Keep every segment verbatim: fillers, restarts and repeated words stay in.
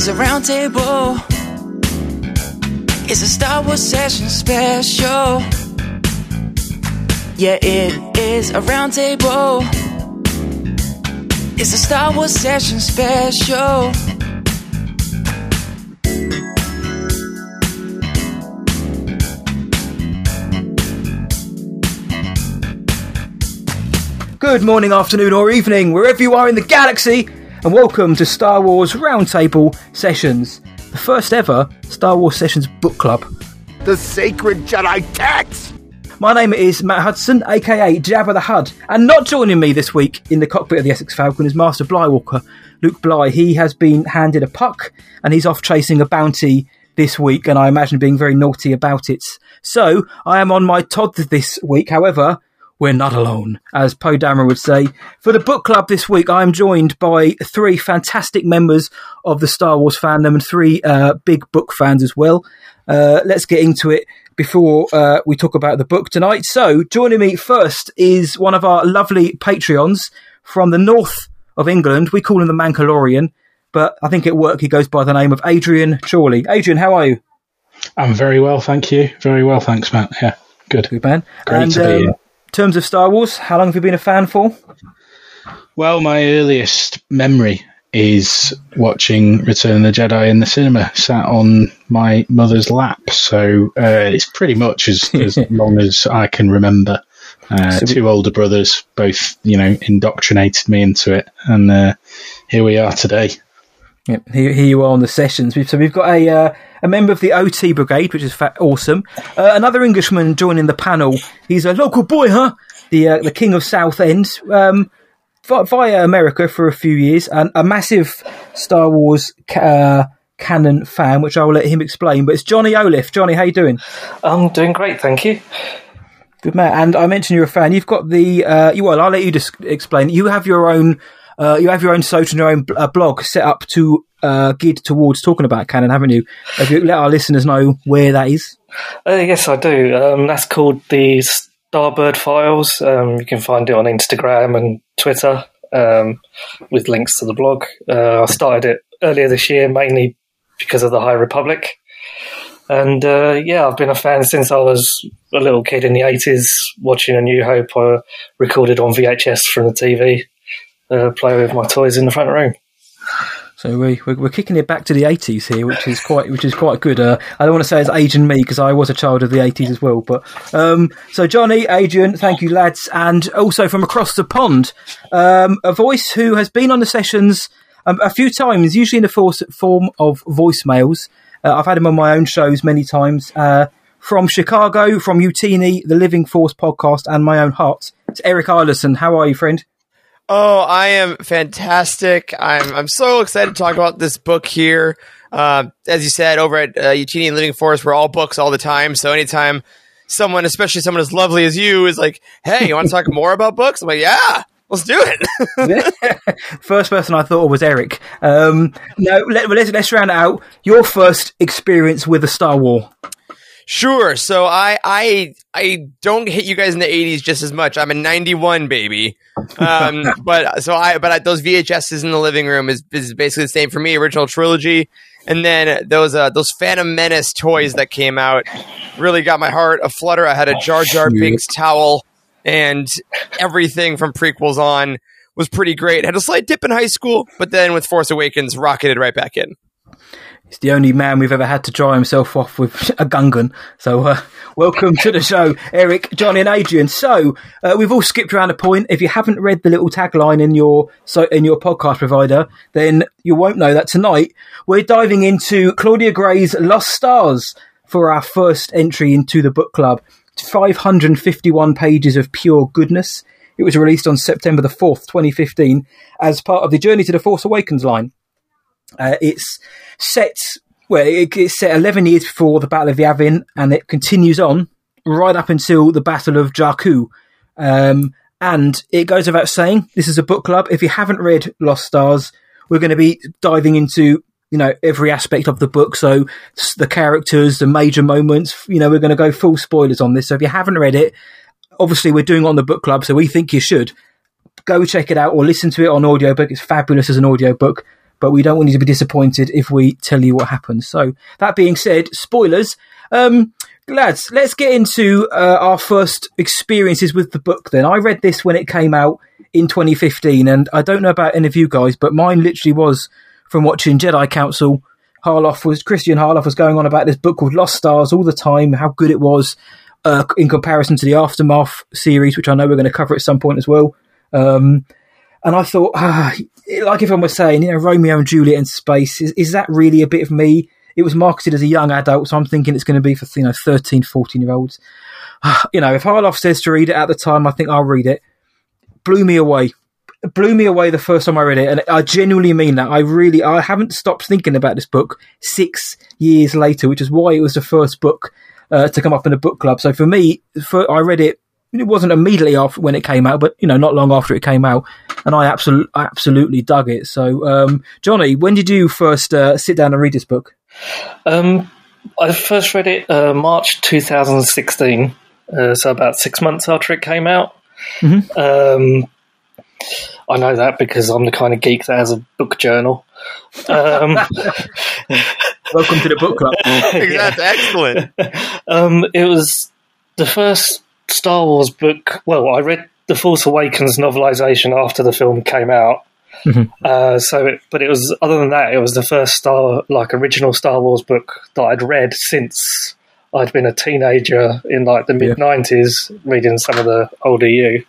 is a roundtable. It's a Star Wars session special. Yeah, it is a roundtable. It's a Star Wars session special. Good morning, afternoon or evening, wherever you are in the galaxy, and welcome to Star Wars Roundtable Sessions, the first ever Star Wars Sessions book club. The sacred Jedi text! My name is Matt Hudson, aka Jabba the Hutt, and not joining me this week in the cockpit of the Essex Falcon is Master Blywalker, Luke Bly. He has been handed a puck, and he's off chasing a bounty this week, and I imagine being very naughty about it. So, I am on my Todd this week, however, we're not alone, as Poe Dameron would say. For the book club this week, I am joined by three fantastic members of the Star Wars fandom and three uh, big book fans as well. Uh, let's get into it before uh, we talk about the book tonight. So, joining me first is one of our lovely Patreons from the north of England. We call him the Mancalorian, but I think at work he goes by the name of Adrian Chorley. Adrian, how are you? I'm very well, thank you. Very well, thanks, Matt. Yeah, good. Good, man. Great and, to be um, here. In terms of Star Wars, how long have you been a fan for? Well, my earliest memory is watching Return of the Jedi in the cinema, sat on my mother's lap. So uh, it's pretty much as, as long as I can remember. Uh, so two older brothers, both, you know, indoctrinated me into it. And uh, here we are today. Yep, here, here you are on the sessions. So we've got a uh, a member of the O T Brigade, which is fa- awesome. Uh, another Englishman joining the panel. He's a local boy, huh? The uh, the King of Southend, um, vi- via America for a few years, and a massive Star Wars ca- uh, canon fan, which I will let him explain. But it's Johnny Oliff. Johnny, how you doing? I'm doing great, thank you. Good man. And I mentioned you're a fan. You've got the uh, you. Well, I'll let you just explain. You have your own. Uh, you have your own social and your own uh, blog set up to uh, geared towards talking about canon, haven't you? Have you let our listeners know where that is? Uh, yes, I do. Um, that's called the Starbird Files. Um, you can find it on Instagram and Twitter um, with links to the blog. Uh, I started it earlier this year, mainly because of the High Republic. And uh, yeah, I've been a fan since I was a little kid in the eighties, watching A New Hope. I recorded on V H S from the T V. Uh, play with my toys in the front room. So we, we're, we're kicking it back to the eighties here, which is quite which is quite good. Uh, I don't want to say it's aging me because I was a child of the eighties as well. But um, so Johnny, Adrian, thank you, lads, and also from across the pond, um, a voice who has been on the sessions um, a few times, usually in the for- form of voicemails. Uh, I've had him on my own shows many times. Uh, from Chicago, from Utini, the Living Force podcast, and my own heart. It's Eric Eilerson. How are you, friend? Oh, I am fantastic. I'm I'm so excited to talk about this book here. Uh, as you said, over at uh, Utini and Living Force, we're all books all the time. So anytime someone, especially someone as lovely as you, is like, hey, you want to talk more about books? I'm like, yeah, let's do it. First person I thought of was Eric. Um, no, let, let's, let's round it out. Your first experience with a Star Wars. Sure. So I, I, I don't hit you guys in the eighties just as much. I'm a ninety-one baby. Um, but so I, but I, those V H Ses in the living room is, is basically the same for me. Original trilogy. And then those, uh, those Phantom Menace toys that came out really got my heart aflutter. I had a Jar Jar Binks towel, and everything from prequels on was pretty great. Had a slight dip in high school, but then with Force Awakens rocketed right back in. He's the only man we've ever had to dry himself off with a Gungan. So, uh, welcome to the show, Eric, Johnny, and Adrian. So, uh, we've all skipped around a point. If you haven't read the little tagline in your so in your podcast provider, then you won't know that tonight we're diving into Claudia Gray's Lost Stars for our first entry into the book club. five hundred fifty-one pages of pure goodness. It was released on September the fourth, twenty fifteen, as part of the Journey to the Force Awakens line. Uh, it's set, well, it, it's set eleven years before the Battle of Yavin, and it continues on right up until the Battle of Jakku. Um, and it goes without saying, this is a book club. If you haven't read Lost Stars, we're going to be diving into, you know, every aspect of the book. So the characters, the major moments, you know, we're going to go full spoilers on this. So if you haven't read it, obviously we're doing it on the book club, so we think you should go check it out or listen to it on audiobook. It's fabulous as an audiobook. but we don't want you to be disappointed if we tell you what happens. So that being said, spoilers. Um, lads, let's get into uh, our first experiences with the book then. I read this when it came out in twenty fifteen, and I don't know about any of you guys, but mine literally was from watching Jedi Council. Harloff was, Christian Harloff was going on about this book called Lost Stars all the time, how good it was uh, in comparison to the Aftermath series, which I know we're going to cover at some point as well. Um, and I thought, ah, like everyone was saying, you know, Romeo and Juliet in space, is, is that really a bit of me? It was marketed as a young adult, so I'm thinking it's going to be for, you know, thirteen, fourteen year olds. You know, if Harloff says to read it at the time, I think I'll read it. Blew me away. It blew me away the first time I read it, and I genuinely mean that. I really, I haven't stopped thinking about this book six years later, which is why it was the first book uh, to come up in a book club. So for me, for, I read it, it wasn't immediately after when it came out, but, you know, not long after it came out, and I absolutely, absolutely dug it. So, um, Johnny, when did you first uh, sit down and read this book? Um, I first read it uh, March two thousand sixteen, uh, so about six months after it came out. Mm-hmm. Um, I know that because I'm the kind of geek that has a book journal. Um, Welcome to the book club. Exactly, excellent. Um, it was the first Star Wars book. Well, I read The Force Awakens novelization after the film came out. Mm-hmm. Uh, so, it, but it was other than that, it was the first Star like original Star Wars book that I'd read since I'd been a teenager in like the mid nineties, reading some of the older you.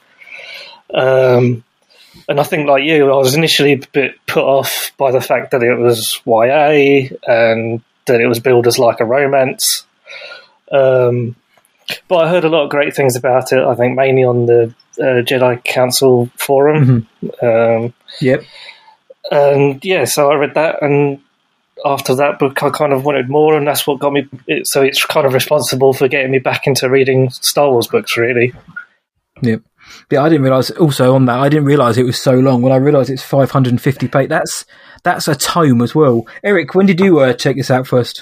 Um, and I think, like you, I was initially a bit put off by the fact that it was Y A and that it was billed as like a romance. Um, but I heard a lot of great things about it, I think mainly on the uh, Jedi Council forum. Mm-hmm. Um, yep. And yeah, so I read that, and after that book I kind of wanted more, and that's what got me, it, so it's kind of responsible for getting me back into reading Star Wars books, really. Yep. Yeah, I didn't realise, also on that, I didn't realise it was so long. When I realised it's five hundred fifty pages, that's, that's a tome as well. Eric, when did you uh, check this out first?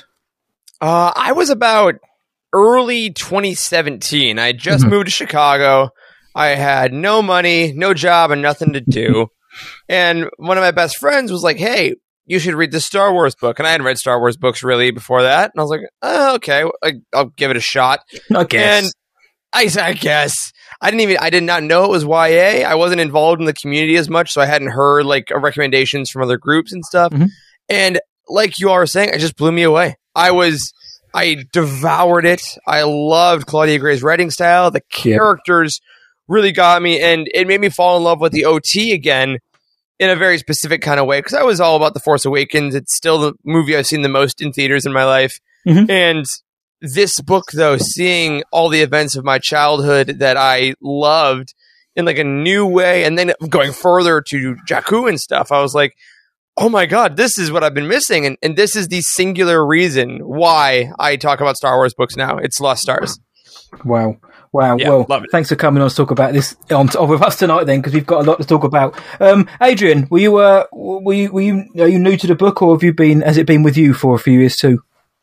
Uh, I was about early twenty seventeen. I just mm-hmm. moved to Chicago. I had no money, no job, and nothing to do. And one of my best friends was like, hey, you should read the Star Wars book. And I hadn't read Star Wars books really before that. And I was like, oh, okay, I'll give it a shot. I guess. And I, I guess. I didn't even, I did not know it was Y A. I wasn't involved in the community as much, so I hadn't heard like recommendations from other groups and stuff. Mm-hmm. And like you all were saying, it just blew me away. I was, I devoured it. I loved Claudia Gray's writing style. The characters yep. really got me, and it made me fall in love with the O T again in a very specific kind of way, because I was all about The Force Awakens. It's still the movie I've seen the most in theaters in my life. Mm-hmm. And this book, though, seeing all the events of my childhood that I loved in like a new way, and then going further to Jakku and stuff, I was like, oh my God, this is what I've been missing. And, and this is the singular reason why I talk about Star Wars books now. It's Lost Stars. Wow. Wow. Yeah, well, thanks for coming on to talk about this on, on with us tonight then, because we've got a lot to talk about. Um, Adrian, were you, uh, were you, were you, are you new to the book, or have you been, has it been with you for a few years too?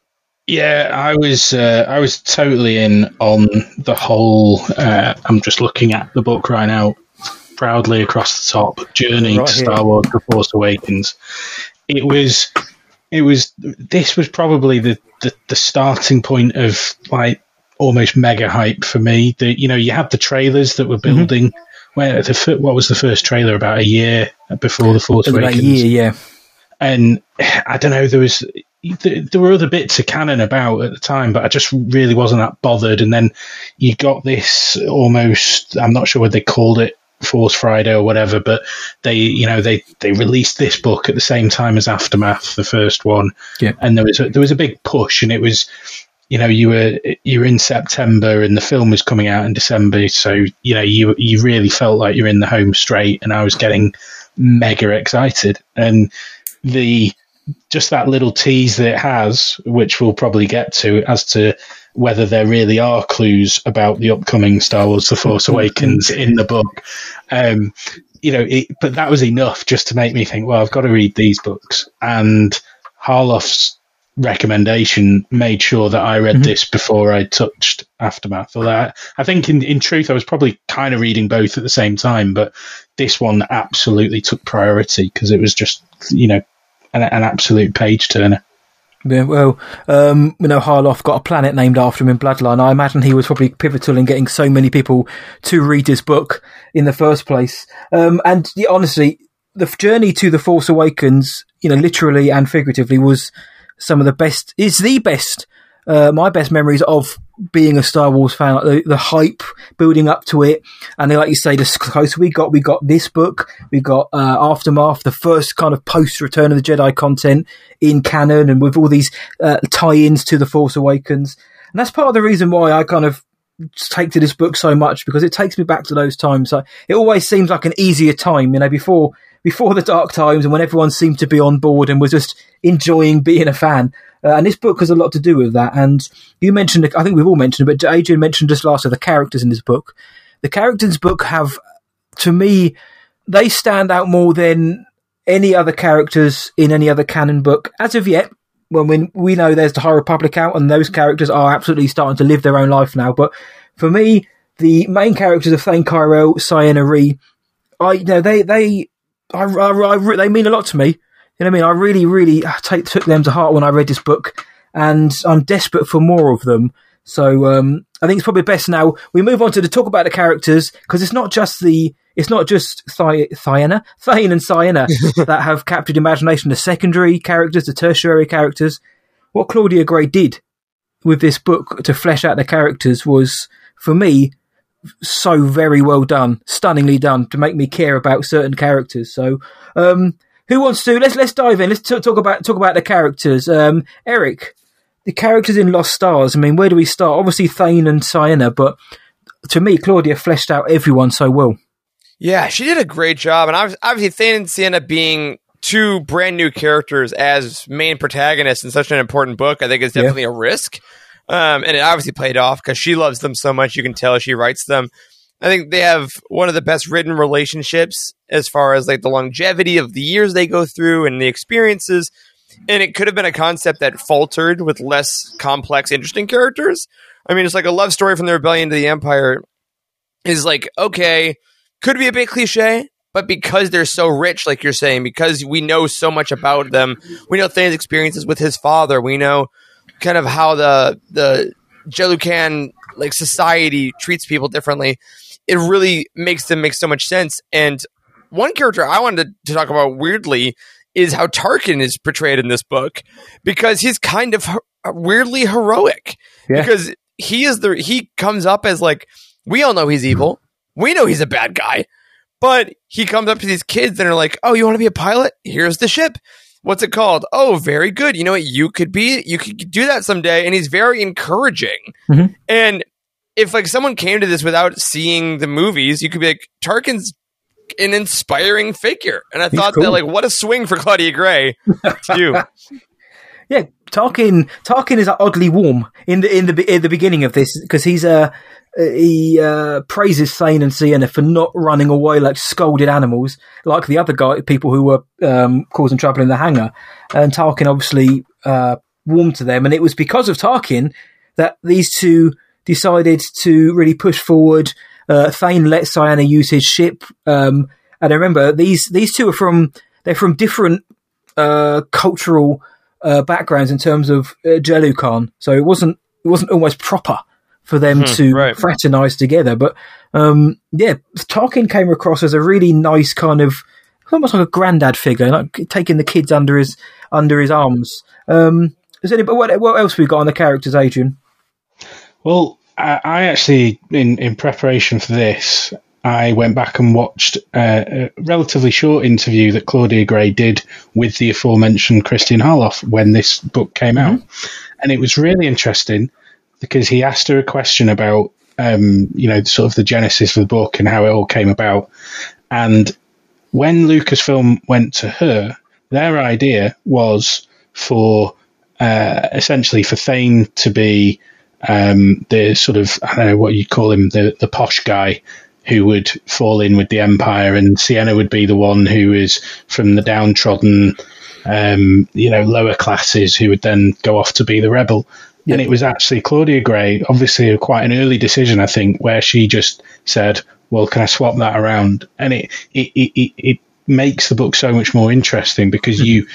Yeah, I was uh, I was totally in on the whole, uh, I'm just looking at the book right now, proudly across the top, journey right to here. Star Wars The Force Awakens. It was, it was, this was probably the, the, the starting point of like almost mega hype for me. The, you know, you had the trailers that were building, mm-hmm. where the, what was the first trailer, about a year before The Force Awakens? About a year, yeah. And I don't know, there was... there were other bits of canon about at the time, but I just really wasn't that bothered. And then you got this almost, I'm not sure what they called it, Force Friday or whatever, but they, you know, they, they released this book at the same time as Aftermath, the first one. Yeah. And there was a, there was a big push, and it was, you know, you were, you were in September and the film was coming out in December. So, you know, you, you really felt like you're in the home straight, and I was getting mega excited. And the, just that little tease that it has, which we'll probably get to, as to whether there really are clues about the upcoming Star Wars The Force Awakens in the book. Um, you know, it, but that was enough just to make me think, well, I've got to read these books. And Harloff's recommendation made sure that I read mm-hmm. this before I touched Aftermath. Although I, I think in, in truth, I was probably kind of reading both at the same time, but this one absolutely took priority because it was just, you know, an, an absolute page turner. Yeah, well, um, you know, Harloff got a planet named after him in Bloodline. I imagine he was probably pivotal in getting so many people to read his book in the first place. Um, and yeah, honestly, the journey to The Force Awakens, you know, literally and figuratively, was some of the best, is the best, uh, my best memories of being a Star Wars fan, like the, the hype building up to it. And then, like you say, the closer we got, we got this book, we got uh, Aftermath, the first kind of post Return of the Jedi content in canon, and with all these uh, tie-ins to The Force Awakens. And that's part of the reason why I kind of take to this book so much, because it takes me back to those times. So it always seems like an easier time, you know, before before the dark times, and when everyone seemed to be on board and was just enjoying being a fan. Uh, and this book has a lot to do with that. And you mentioned, I think we've all mentioned it, but Adrian mentioned just last of the characters in this book. The characters in this book have, to me, they stand out more than any other characters in any other canon book as of yet. When we, we know there's the High Republic out, and those characters are absolutely starting to live their own life now. But for me, the main characters of Thane Kyrell, Ciena Ree, I, you know, they, they, I, I, I, they mean a lot to me. You know what I mean? I really, really take, took them to heart when I read this book, and I'm desperate for more of them. So um, I think it's probably best now we move on to the talk about the characters, because it's not just the it's not just Th- Ciena, Thane and Ciena that have captured imagination. The secondary characters, the tertiary characters. What Claudia Gray did with this book to flesh out the characters was, for me, so very well done, stunningly done, to make me care about certain characters. So. Um, Who wants to? Let's let's dive in. Let's t- talk about talk about the characters. Um, Eric, the characters in Lost Stars. I mean, where do we start? Obviously, Thane and Ciena, but to me, Claudia fleshed out everyone so well. Yeah, she did a great job, and obviously, Thane and Ciena being two brand new characters as main protagonists in such an important book, I think is definitely yeah. a risk. Um, and it obviously played off because she loves them so much. You can tell she writes them. I think they have one of the best written relationships as far as like the longevity of the years they go through and the experiences. And it could have been a concept that faltered with less complex, interesting characters. I mean, it's like a love story from the rebellion to the Empire is like, okay, could be a bit cliche, but because they're so rich, like you're saying, because we know so much about them, we know Thane's experiences with his father, we know kind of how the the Jelucan like society treats people differently. It really makes them make so much sense. And one character I wanted to talk about weirdly is how Tarkin is portrayed in this book, because he's kind of her- weirdly heroic. Yeah. Because he is the he comes up as like, we all know he's evil, we know he's a bad guy, but he comes up to these kids that are like, "Oh, you want to be a pilot? Here's the ship. What's it called? Oh, very good. You know what? You could be. You could do that someday." And he's very encouraging. Mm-hmm. And if like someone came to this without seeing the movies, you could be like, Tarkin's an inspiring figure. And I He's thought cool. that like, what a swing for Claudia Gray to do. Yeah, Tarkin. Tarkin is oddly warm in the in the in the beginning of this, because he's uh, he uh, praises Thane and Ciena for not running away like scolded animals, like the other guy people who were um, causing trouble in the hangar. And Tarkin obviously uh, warmed to them, and it was because of Tarkin that these two decided to really push forward. Uh, Thane let Ciena use his ship, um, and I remember these these two are from they're from different uh, cultural uh, backgrounds in terms of uh, Jelucan, so it wasn't it wasn't almost proper for them hmm, to right. fraternize together. But um, yeah, Tarkin came across as a really nice kind of almost like a granddad figure, like taking the kids under his under his arms. Um, is any what what else we got on the characters, Adrian? Well, I, I actually, in, in preparation for this, I went back and watched a, a relatively short interview that Claudia Gray did with the aforementioned Christian Harloff when this book came out. Mm-hmm. And it was really interesting because he asked her a question about, um, you know, sort of the genesis of the book and how it all came about. And when Lucasfilm went to her, their idea was for uh, essentially for Thane to be Um, the sort of, I don't know what you'd call him, the, the posh guy who would fall in with the Empire, and Ciena would be the one who is from the downtrodden, um, you know, lower classes who would then go off to be the rebel. Yeah. And it was actually Claudia Gray, obviously quite an early decision, I think, where she just said, well, can I swap that around? And it, it, it, it makes the book so much more interesting because you,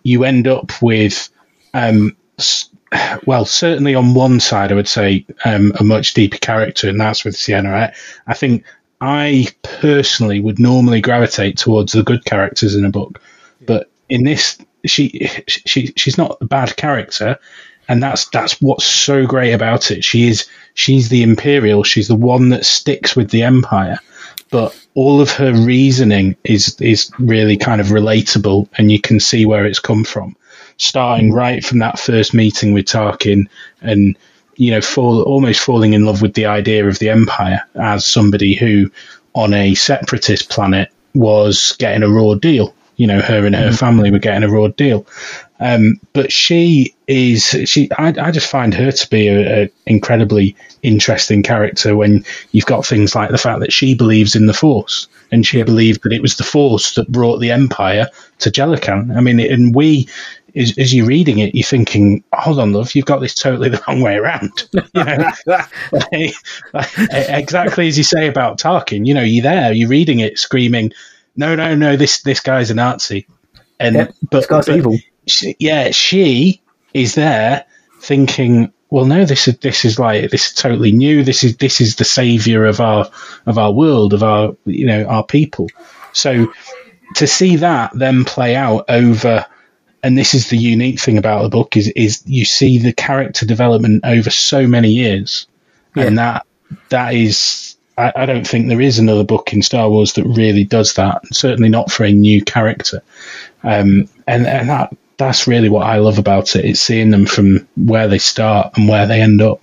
you end up with, um, well, certainly on one side, I would say um, a much deeper character, and that's with Sienna. I, I think I personally would normally gravitate towards the good characters in a book, but in this, she she she's not a bad character, and that's that's what's so great about it. She is she's the Imperial. She's the one that sticks with the Empire, but all of her reasoning is is really kind of relatable, and you can see where it's come from. Starting right from that first meeting with Tarkin, and you know, fall almost falling in love with the idea of the Empire as somebody who, on a separatist planet, was getting a raw deal. You know, her and her mm-hmm. family were getting a raw deal. Um, but she is, she. I, I just find her to be an incredibly interesting character when you've got things like the fact that she believes in the Force, and she believed that it was the Force that brought the Empire to Jellican. I mean, and we, as, as you're reading it, you're thinking, hold on, love, you've got this totally the wrong way around. You know, like, like, exactly as you say about Tarkin. You know, you're there, you're reading it, screaming, no, no, no, this this guy's a Nazi. And yep, but, this guy's but evil. She, yeah, she is there thinking, well, no, this is this is like this is totally new. This is this is the savior of our of our world, of our you know our people. So to see that then play out over, and this is the unique thing about the book is is you see the character development over so many years, yeah. and that that is. I, I don't think there is another book in Star Wars that really does that. Certainly not for a new character, um, and and that that's really what I love about it. It's seeing them from where they start and where they end up.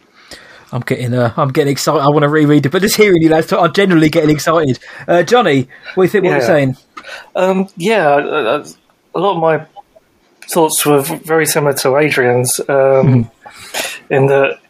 I'm getting, uh, I'm getting excited. I want to reread it, but just hearing you lads talk, I'm generally getting excited. Uh, Johnny, what do you think? What yeah. you're saying? Um, yeah, uh, a lot of my thoughts were very similar to Adrian's, um, mm. in that.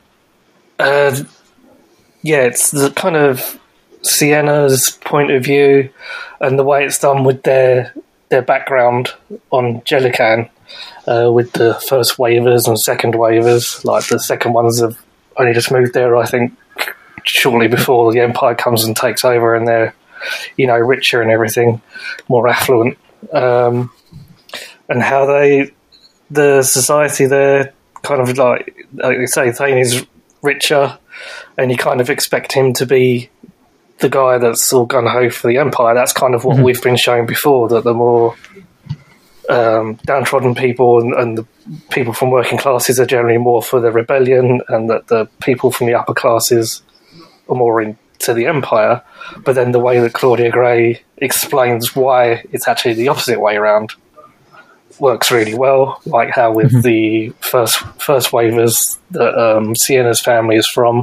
Uh, Yeah, it's the kind of Sienna's point of view and the way it's done with their their background on Jellican, uh, with the first waivers and second waivers. Like the second ones have only just moved there, I think, shortly before the Empire comes and takes over, and they're, you know, richer and everything, more affluent, um, and how they, the society there, kind of like like they say, Thane is richer. And you kind of expect him to be the guy that's all gung-ho for the Empire. That's kind of what mm-hmm. we've been shown before, that the more um, downtrodden people and, and the people from working classes are generally more for the rebellion, and that the people from the upper classes are more into the Empire. But then the way that Claudia Gray explains why it's actually the opposite way around works really well, like how with mm-hmm. the first first waivers that um, Sienna's family is from,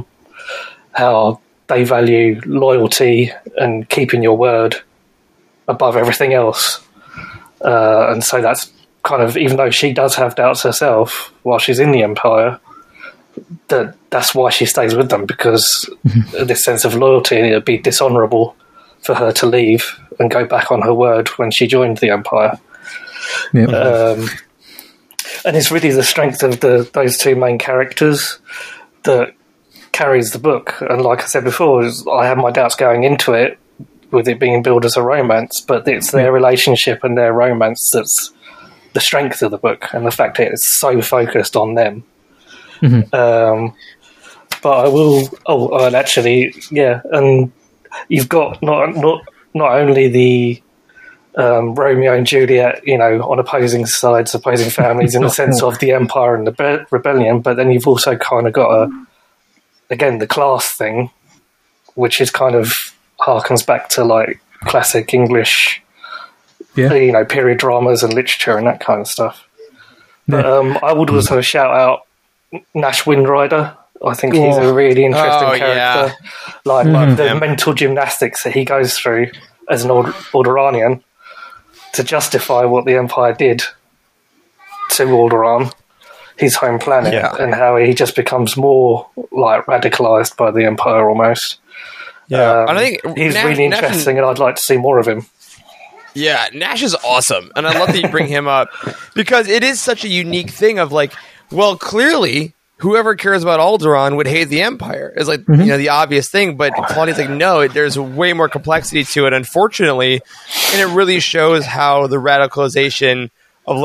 how they value loyalty and keeping your word above everything else. Uh, and so that's kind of, even though she does have doubts herself while she's in the Empire, that that's why she stays with them, because mm-hmm. this sense of loyalty, it would be dishonourable for her to leave and go back on her word when she joined the Empire. Yep. Um, and it's really the strength of the those two main characters that carries the book. And like I said before, I had my doubts going into it with it being billed as a romance, but it's their relationship and their romance that's the strength of the book, and the fact that it's so focused on them. Mm-hmm. Um, but I will. Oh, and actually, yeah, and you've got not not not only the Um, Romeo and Juliet, you know, on opposing sides, opposing families in the sense of the Empire and the be- rebellion, but then you've also kind of got a, again, the class thing, which is kind of harkens back to like classic English, yeah. you know, period dramas and literature and that kind of stuff. Yeah. But um, I would also shout out Nash Windrider. I think oh. he's a really interesting oh, character. Yeah. Like, mm-hmm. like the yeah. mental gymnastics that he goes through as an Ord- Alderaanian to justify what the Empire did to Alderaan, his home planet, yeah. and how he just becomes more like radicalized by the Empire almost. Yeah, um, and I think he's Nash, really interesting, Nash, and I'd like to see more of him. Yeah, Nash is awesome, and I love that you bring him up because it is such a unique thing of like, well, clearly whoever cares about Alderaan would hate the Empire. It's like, mm-hmm. you know, the obvious thing, but Claudia's like, no, it, there's way more complexity to it, unfortunately, and it really shows how the radicalization of like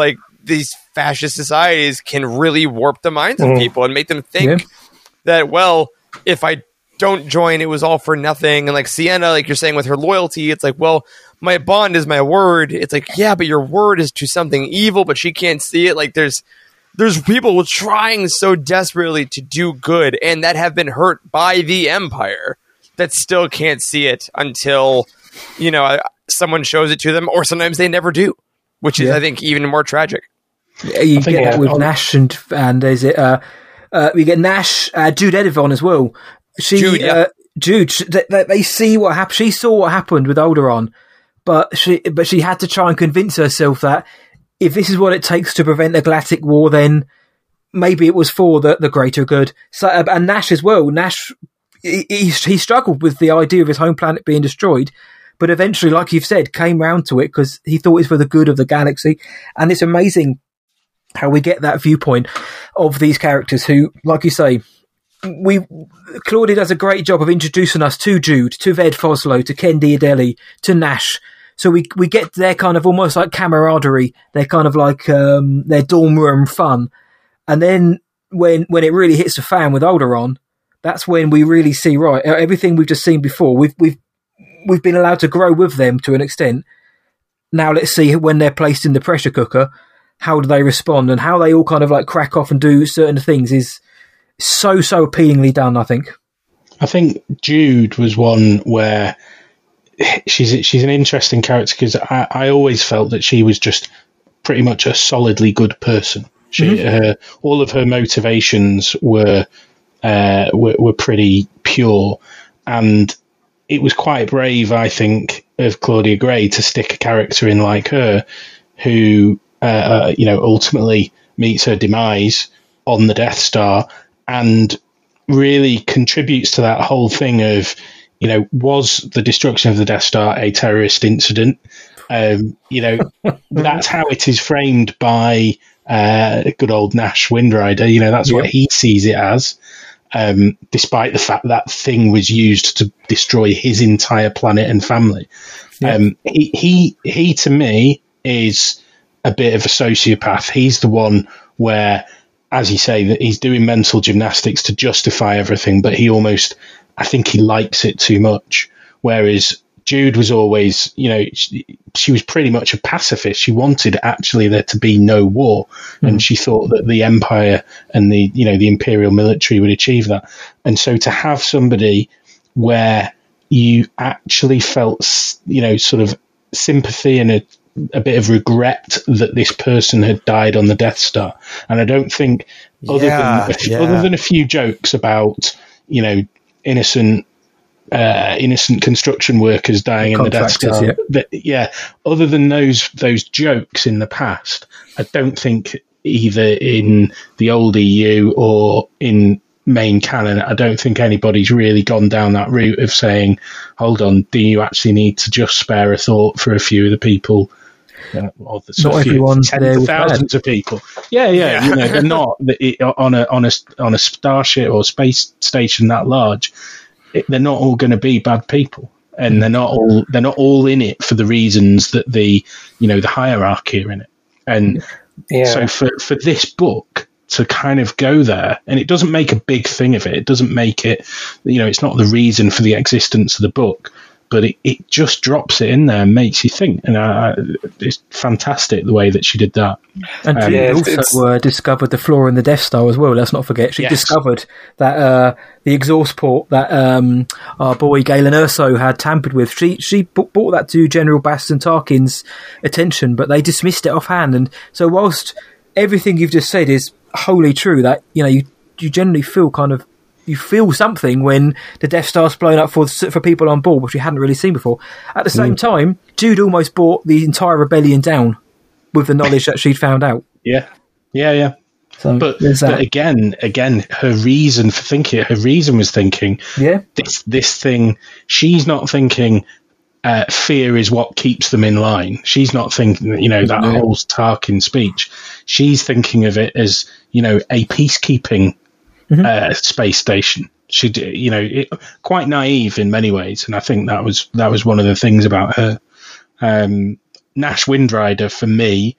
these fascist societies can really warp the minds Mm. of people and make them think Yeah. that, well, if I don't join, it was all for nothing. And like Sienna, like you're saying with her loyalty, it's like, well, my bond is my word. It's like, yeah, but your word is to something evil, but she can't see it. Like there's there's people trying so desperately to do good and that have been hurt by the Empire that still can't see it until, you know, someone shows it to them, or sometimes they never do, which is, Yeah. I think, even more tragic. Yeah, you I think, get that yeah, with I'll- Nash and and is it uh, uh we get Nash, uh, Jude Edivon as well. She Jude, yeah. uh, Jude, sh- they, they- they see what happened. She saw what happened with Alderaan, but she but she had to try and convince herself that if this is what it takes to prevent the Galactic War, then maybe it was for the the greater good. So uh, and Nash as well. Nash he, he he struggled with the idea of his home planet being destroyed. But eventually, like you've said, came round to it because he thought it was for the good of the galaxy. And it's amazing how we get that viewpoint of these characters who, like you say, we Claudia does a great job of introducing us to Jude, to Ved Foslo, to Ken Diadelli, to Nash. So we we get their kind of almost like camaraderie, their kind of like um, their dorm room fun. And then when when it really hits the fan with Alderaan, that's when we really see, right, everything we've just seen before, we've we've we've been allowed to grow with them to an extent. Now let's see when they're placed in the pressure cooker, how do they respond, and how they all kind of like crack off and do certain things is so, so appealingly done, I think. I think Jude was one where she's she's an interesting character because I, I always felt that she was just pretty much a solidly good person. She, mm-hmm. her, all of her motivations were, uh, were were pretty pure, and it was quite brave, I think, of Claudia Gray to stick a character in like her, who uh, uh, you know ultimately meets her demise on the Death Star and really contributes to that whole thing of, you know, was the destruction of the Death Star a terrorist incident? Um, you know, that's how it is framed by uh, good old Nash Windrider. You know, that's yeah. what he sees it as. Um, despite the fact that thing was used to destroy his entire planet and family. Yeah. Um, he, he, he, to me, is a bit of a sociopath. He's the one where, as you say, that he's doing mental gymnastics to justify everything, but he almost, I think he likes it too much. Whereas Jude was always, you know, she, she was pretty much a pacifist. She wanted actually there to be no war, mm. and she thought that the Empire and the, you know, the Imperial military would achieve that. And so to have somebody where you actually felt, you know, sort of sympathy and a, a bit of regret that this person had died on the Death Star. And I don't think, other yeah, than a few, yeah. other than a few jokes about, you know, innocent. Uh, innocent construction workers dying in the Death Star. Yeah. But, yeah, other than those those jokes in the past, I don't think either in the old E U or in main canon, I don't think anybody's really gone down that route of saying, hold on, do you actually need to just spare a thought for a few of the people? Uh, or the, not everyone's there with thousands bad. of people. Yeah, yeah, yeah. You know, they're not on a on a on a starship or space station that large. It, they're not all going to be bad people, and they're not all they're not all in it for the reasons that the you know the hierarchy are in it. And yeah. so for for this book to kind of go there, and it doesn't make a big thing of it. It doesn't make it, you know, it's not the reason for the existence of the book, but it, it just drops it in there and makes you think. And I, it's fantastic the way that she did that. And um, she also uh, discovered the flaw in the Death Star as well. Let's not forget. She yes. discovered that uh, the exhaust port that um, our boy Galen Erso had tampered with. She she brought that to General Baston Tarkin's attention, but they dismissed it offhand. And so whilst everything you've just said is wholly true, that, you know, you, you generally feel kind of you feel something when the Death Star's blown up for for people on board, which we hadn't really seen before. At the same mm. time, Jude almost brought the entire rebellion down with the knowledge that she'd found out. Yeah, yeah, yeah. So but, but again, again, her reason for thinking, her reason was thinking, yeah, this this thing. She's not thinking uh, fear is what keeps them in line. She's not thinking, you know, that yeah. whole Tarkin speech. She's thinking of it as, you know, a peacekeeping. Mm-hmm. Uh, space station. She, you know, it, quite naive in many ways, and I think that was that was one of the things about her. Um, Nash Windrider, for me,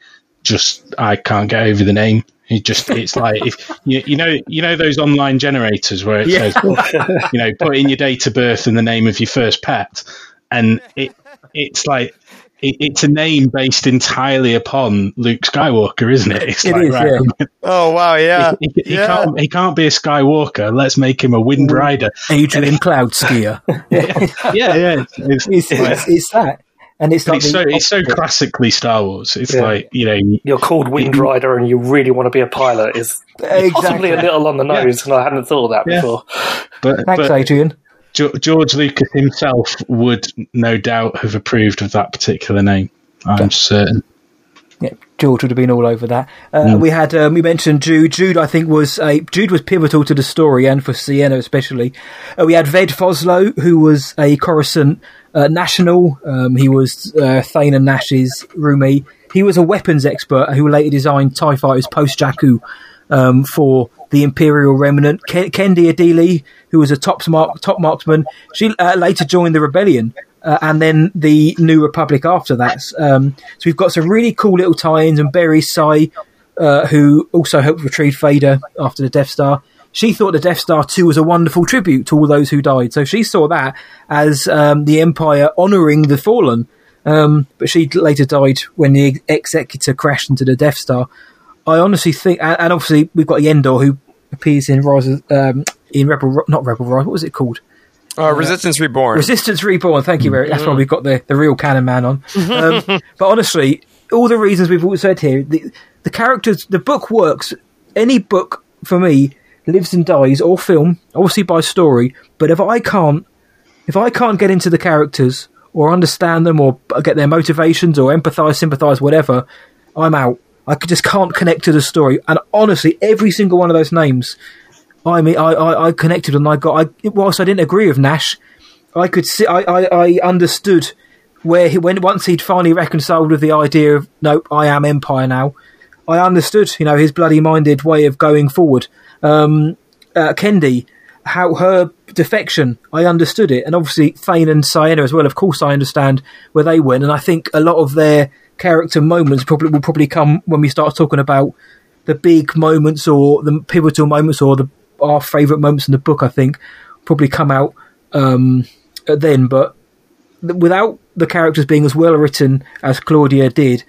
just I can't get over the name. It just it's like if you, you know you know those online generators where it Yeah. says you know put in your date of birth and the name of your first pet, and it it's like it, it's a name based entirely upon Luke Skywalker, isn't it? It's It like, is, right, yeah. Oh wow, yeah, he, he, he yeah. can't he can't be a Skywalker. Let's make him a Wind Rider. Adrian Cloud Skier. Yeah, yeah. It's, It's, it's, it's that. And it's but like it's so the it's so opposite. classically Star Wars. It's Yeah. like you know. You're called Wind Rider and you really want to be a pilot is Exactly. possibly a little on the nose, and I hadn't thought of that Yeah. before. But, Thanks, but Adrian. Jo- George Lucas himself would no doubt have approved of that particular name. I'm certain. Yeah, George would have been all over that. Uh, We had um, we mentioned Jude. Jude, I think, was a Jude was pivotal to the story and for Sienna especially. Uh, we had Ved Foslow, who was a Coruscant uh, national. Um, he was uh, Thane and Nash's roomie. He was a weapons expert who later designed TIE fighters post Jakku um, for the Imperial Remnant. Ke- Kendi Adili, who was a top mark top marksman, she uh, later joined the Rebellion. Uh, and then the New Republic after that. Um, so we've got some really cool little tie-ins, and Berry Sai, uh, who also helped retrieve Vader after the Death Star. She thought the Death Star two was a wonderful tribute to all those who died. So she saw that as um, the Empire honouring the fallen. Um, but she later died when the Executor crashed into the Death Star. I honestly think, and, and obviously we've got Yendor, who appears in Rise of, um, in Rebel, not Rebel Rise, what was it called? Uh, Resistance Reborn. Resistance Reborn, thank you, Eric. That's why we've got the, the real Cannon Man on. Um, but honestly, all the reasons we've all said here, the, the characters, the book works. Any book, for me, lives and dies, or film, obviously by story, but if I can't, if I can't get into the characters, or understand them, or get their motivations, or empathise, sympathise, whatever, I'm out. I just can't connect to the story. And honestly, every single one of those names, I mean, I, I, I connected and I got. I, whilst I didn't agree with Nash, I could see. I, I, I understood where he when once he'd finally reconciled with the idea of nope, I am Empire now. I understood, you know, his bloody-minded way of going forward. Um, uh, Kendi, how her defection, I understood it, and obviously Thane and Sienna as well. Of course, I understand where they went, and I think a lot of their character moments probably will probably come when we start talking about the big moments or the pivotal moments or the our favourite moments in the book. I think probably come out um, then, but th- without the characters being as well written as Claudia did,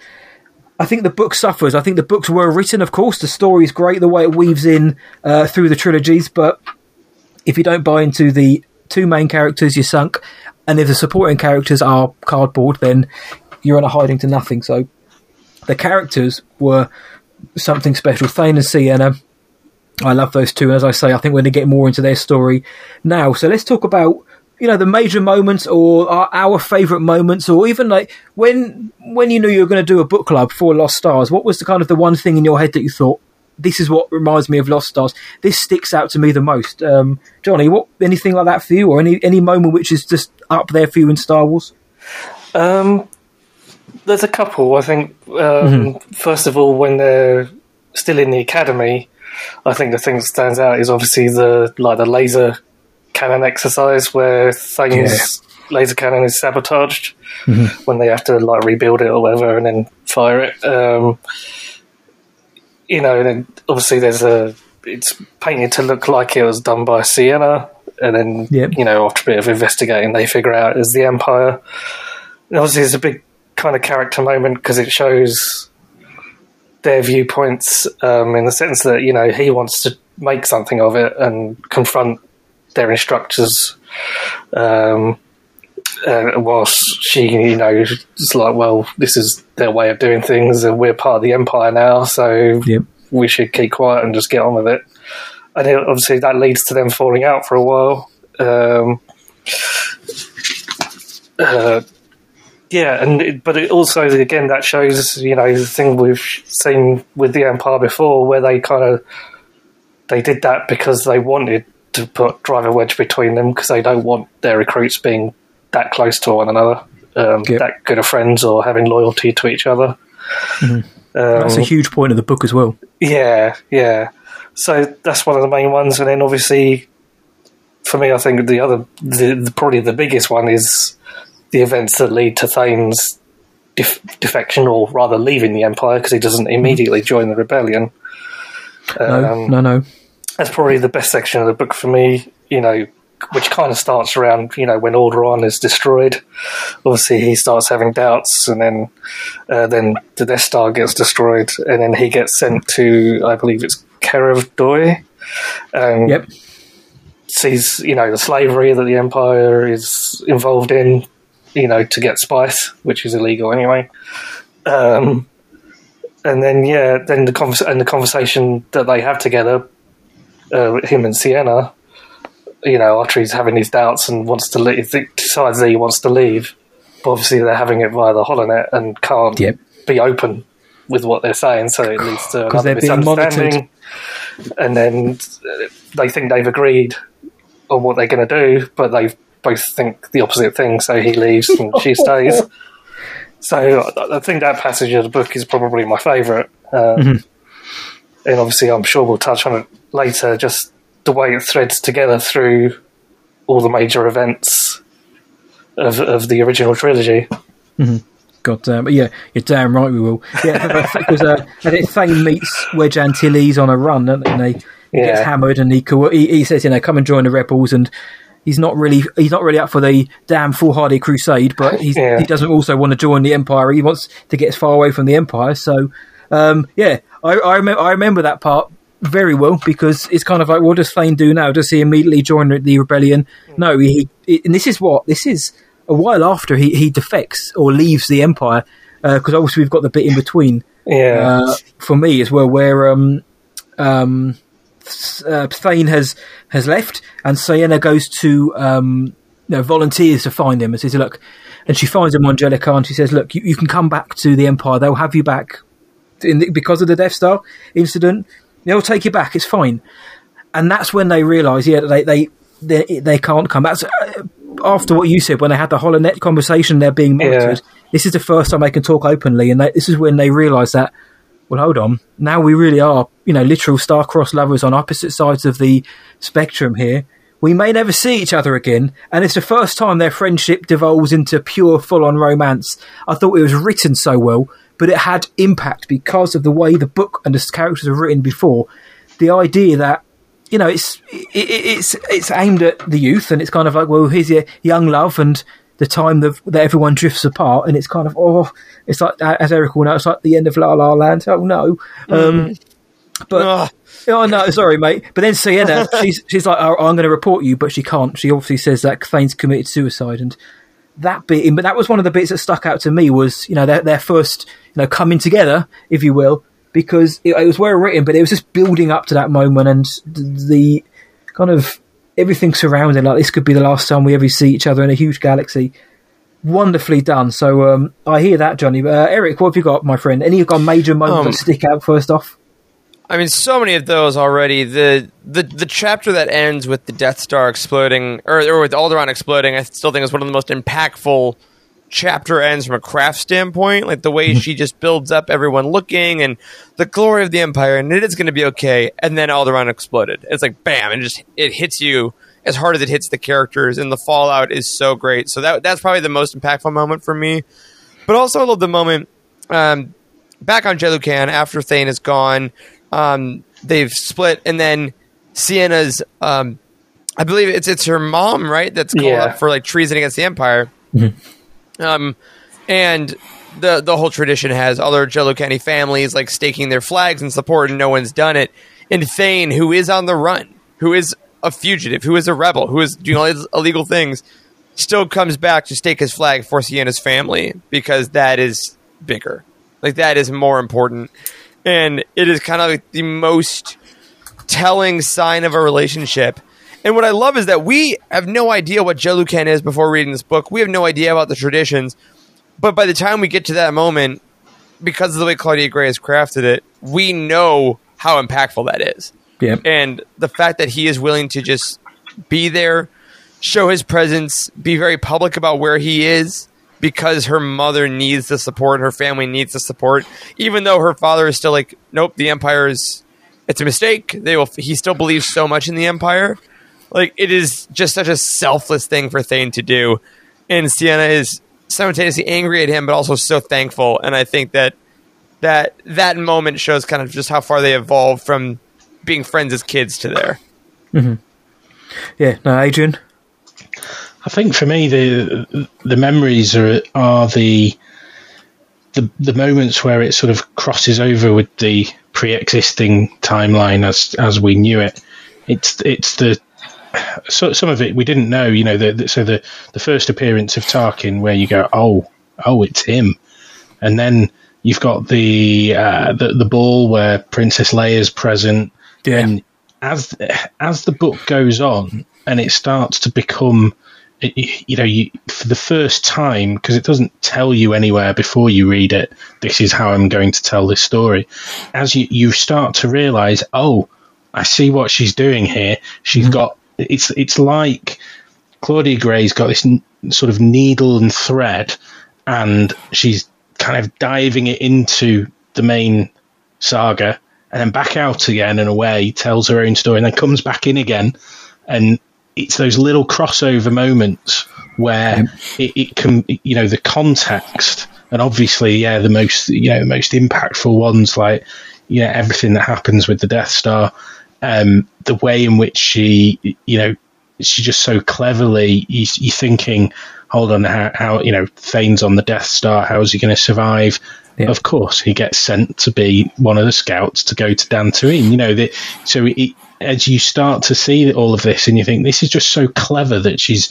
I think the book suffers. I think the books were written, of course, the story is great, the way it weaves in uh, through the trilogies, but if you don't buy into the two main characters, you're sunk, and if the supporting characters are cardboard, then you're on a hiding to nothing. So the characters were something special. Thane and Sienna, I love those two. As I say, I think we're going to get more into their story now. So let's talk about, you know, the major moments or our, our favourite moments, or even like when when you knew you were going to do a book club for Lost Stars, what was the kind of the one thing in your head that you thought, this is what reminds me of Lost Stars, this sticks out to me the most? Um, Johnny, what anything like that for you, or any, any moment which is just up there for you in Star Wars? Um, there's a couple, I think. Um, mm-hmm. First of all, when they're still in the academy, I think the thing that stands out is obviously the like the laser cannon exercise where Thane's yeah. laser cannon is sabotaged mm-hmm. when they have to like rebuild it or whatever and then fire it. Um, you know, and then obviously there's a it's painted to look like it was done by Sienna, and then yep. you know, after a bit of investigating, they figure out it's the Empire. And obviously, it's a big kind of character moment because it shows their viewpoints um, in the sense that, you know, he wants to make something of it and confront their instructors, um, uh, whilst she, you know, is like, well, this is their way of doing things and we're part of the Empire now, so yep. we should keep quiet and just get on with it. And it, obviously that leads to them falling out for a while. Um, uh, Yeah, and it, but it also, again, that shows, you know, the thing we've seen with the Empire before, where they kind of they did that because they wanted to put drive a wedge between them because they don't want their recruits being that close to one another, um, yep. that good of friends or having loyalty to each other. Mm-hmm. Um, that's a huge point of the book as well. Yeah, yeah. So that's one of the main ones, and then obviously, for me, I think the other, the, the, probably the biggest one is the events that lead to Thane's def- defection, or rather leaving the Empire, because he doesn't immediately join the rebellion. No, Um, no, no. That's probably the best section of the book for me, you know, which kind of starts around, you know, when Alderaan is destroyed. Obviously, he starts having doubts, and then uh, then the Death Star gets destroyed, and then he gets sent to, I believe it's Kerev Doi. Um, Yep. Sees, you know, the slavery that the Empire is involved in, you know, to get spice, which is illegal anyway. Um, and then, yeah, then the convers- and the conversation that they have together, uh, him and Sienna, you know, after he's having these doubts and wants to leave, decides that he wants to leave, but obviously they're having it via the HoloNet and can't Yep. be open with what they're saying, so it leads to 'Cause another they're being misunderstanding. And then uh, they think they've agreed on what they're going to do, but they both think the opposite thing, so he leaves and she stays. So I I think that passage of the book is probably my favourite. Um, Mm-hmm. And obviously I'm sure we'll touch on it later, just the way it threads together through all the major events of, of the original trilogy. God damn, but yeah, you're damn right we will. Yeah, because uh, and it Thane meets Wedge Antilles on a run, don't they? And they he gets Yeah. hammered, and he, co- he he says, you know, come and join the rebels, and he's not really he's not really up for the damn foolhardy crusade, but he's, Yeah. he doesn't also want to join the Empire. He wants to get as far away from the Empire. So, um, yeah, I I, rem- I remember that part very well, because it's kind of like, what does Thane do now? Does he immediately join the rebellion? No, he, he and this is what this is. A while after he, he defects or leaves the Empire, because uh, obviously we've got the bit in between. Yeah. Uh, for me as well, where um, um, uh, Thane has has left, and Sienna goes to um, you know, volunteers to find him and says, "Look," and she finds him on Jellicoe, and she says, "Look, you, you can come back to the Empire. They'll have you back in the, because of the Death Star incident. They'll take you back. It's fine." And that's when they realise, yeah, they they they, they can't come back. So, uh, after what you said, when they had the HoloNet conversation, they're being monitored. Yeah. This is the first time they can talk openly, and they, this is when they realise that, well, hold on, now we really are, you know, literal star-crossed lovers on opposite sides of the spectrum here. We may never see each other again, and it's the first time their friendship devolves into pure, full-on romance. I thought it was written so well, but it had impact because of the way the book and the characters are written before. The idea that, you know, it's it, it's it's aimed at the youth, and it's kind of like, well, here's your young love and the time that, that everyone drifts apart, and it's kind of, oh, it's like, as Eric will know, it's like the end of La La Land. Oh no, um, but Ugh. oh no, sorry, mate. But then Sienna, she's she's like, oh, I'm going to report you, but she can't. She obviously says that Thane's committed suicide, and that bit, but that was one of the bits that stuck out to me was, you know, their their first, you know, coming together, if you will. Because it, it was well written, but it was just building up to that moment, and the, the kind of everything surrounding, like this could be the last time we ever see each other in a huge galaxy. Wonderfully done. So um, I hear that, Johnny. Uh, Eric, what have you got, my friend? Any got major moments Um, that stick out first off? I mean, so many of those already. The the the chapter that ends with the Death Star exploding, or, or with Alderaan exploding, I still think is one of the most impactful chapter ends from a craft standpoint. Like the way she just builds up everyone looking and the glory of the Empire, and it is going to be okay. And then Alderaan exploded. It's like bam, and just it hits you as hard as it hits the characters, and the fallout is so great. So that that's probably the most impactful moment for me. But also, I love the moment um, back on Jellicoe after Thane is gone. Um, they've split, and then Sienna's, um, I believe it's it's her mom, right? That's called Yeah. up for like treason against the Empire. Um, and the the whole tradition has other Jellicoe families like staking their flags in support, and no one's done it. And Thane, who is on the run, who is a fugitive, who is a rebel, who is doing all these illegal things, still comes back to stake his flag for Sienna's family because that is bigger. Like that is more important. And it is kind of like the most telling sign of a relationship. And what I love is that we have no idea what Jellicoe is before reading this book. We have no idea about the traditions. But by the time we get to that moment, because of the way Claudia Gray has crafted it, we know how impactful that is. Yeah. And the fact that he is willing to just be there, show his presence, be very public about where he is, because her mother needs the support, her family needs the support, even though her father is still like, nope, the Empire is, it's a mistake. They will. He still believes so much in the Empire. Like, it is just such a selfless thing for Thane to do. And Sienna is simultaneously angry at him, but also so thankful. And I think that that that moment shows kind of just how far they evolved from being friends as kids to there. Mm-hmm. Yeah, no, Adrian? I think for me, the the memories are are the the the moments where it sort of crosses over with the pre-existing timeline as as we knew it. It's it's the so some of it we didn't know, you know. The, the, so the the first appearance of Tarkin, where you go, oh, oh, it's him, and then you've got the uh, the the ball where Princess Leia's present, yeah. And as as the book goes on and it starts to become, you know, you, for the first time, because it doesn't tell you anywhere before you read it, this is how I'm going to tell this story. As you, you start to realise, oh, I see what she's doing here. She's mm-hmm. got, it's it's like Claudia Gray's got this n- sort of needle and thread, and she's kind of diving it into the main saga, and then back out again and away, tells her own story, and then comes back in again. And it's those little crossover moments where yep. it, it can, you know, the context, and obviously, yeah, the most, you know, the most impactful ones, like, you know, everything that happens with the Death Star, um, the way in which she, you know, she just so cleverly, you, you're thinking, hold on, how, how, you know, Thane's on the Death Star, how is he going to survive? Yep. Of course, he gets sent to be one of the scouts to go to Dantooine, you know, the, so it, as you start to see all of this and you think this is just so clever that she's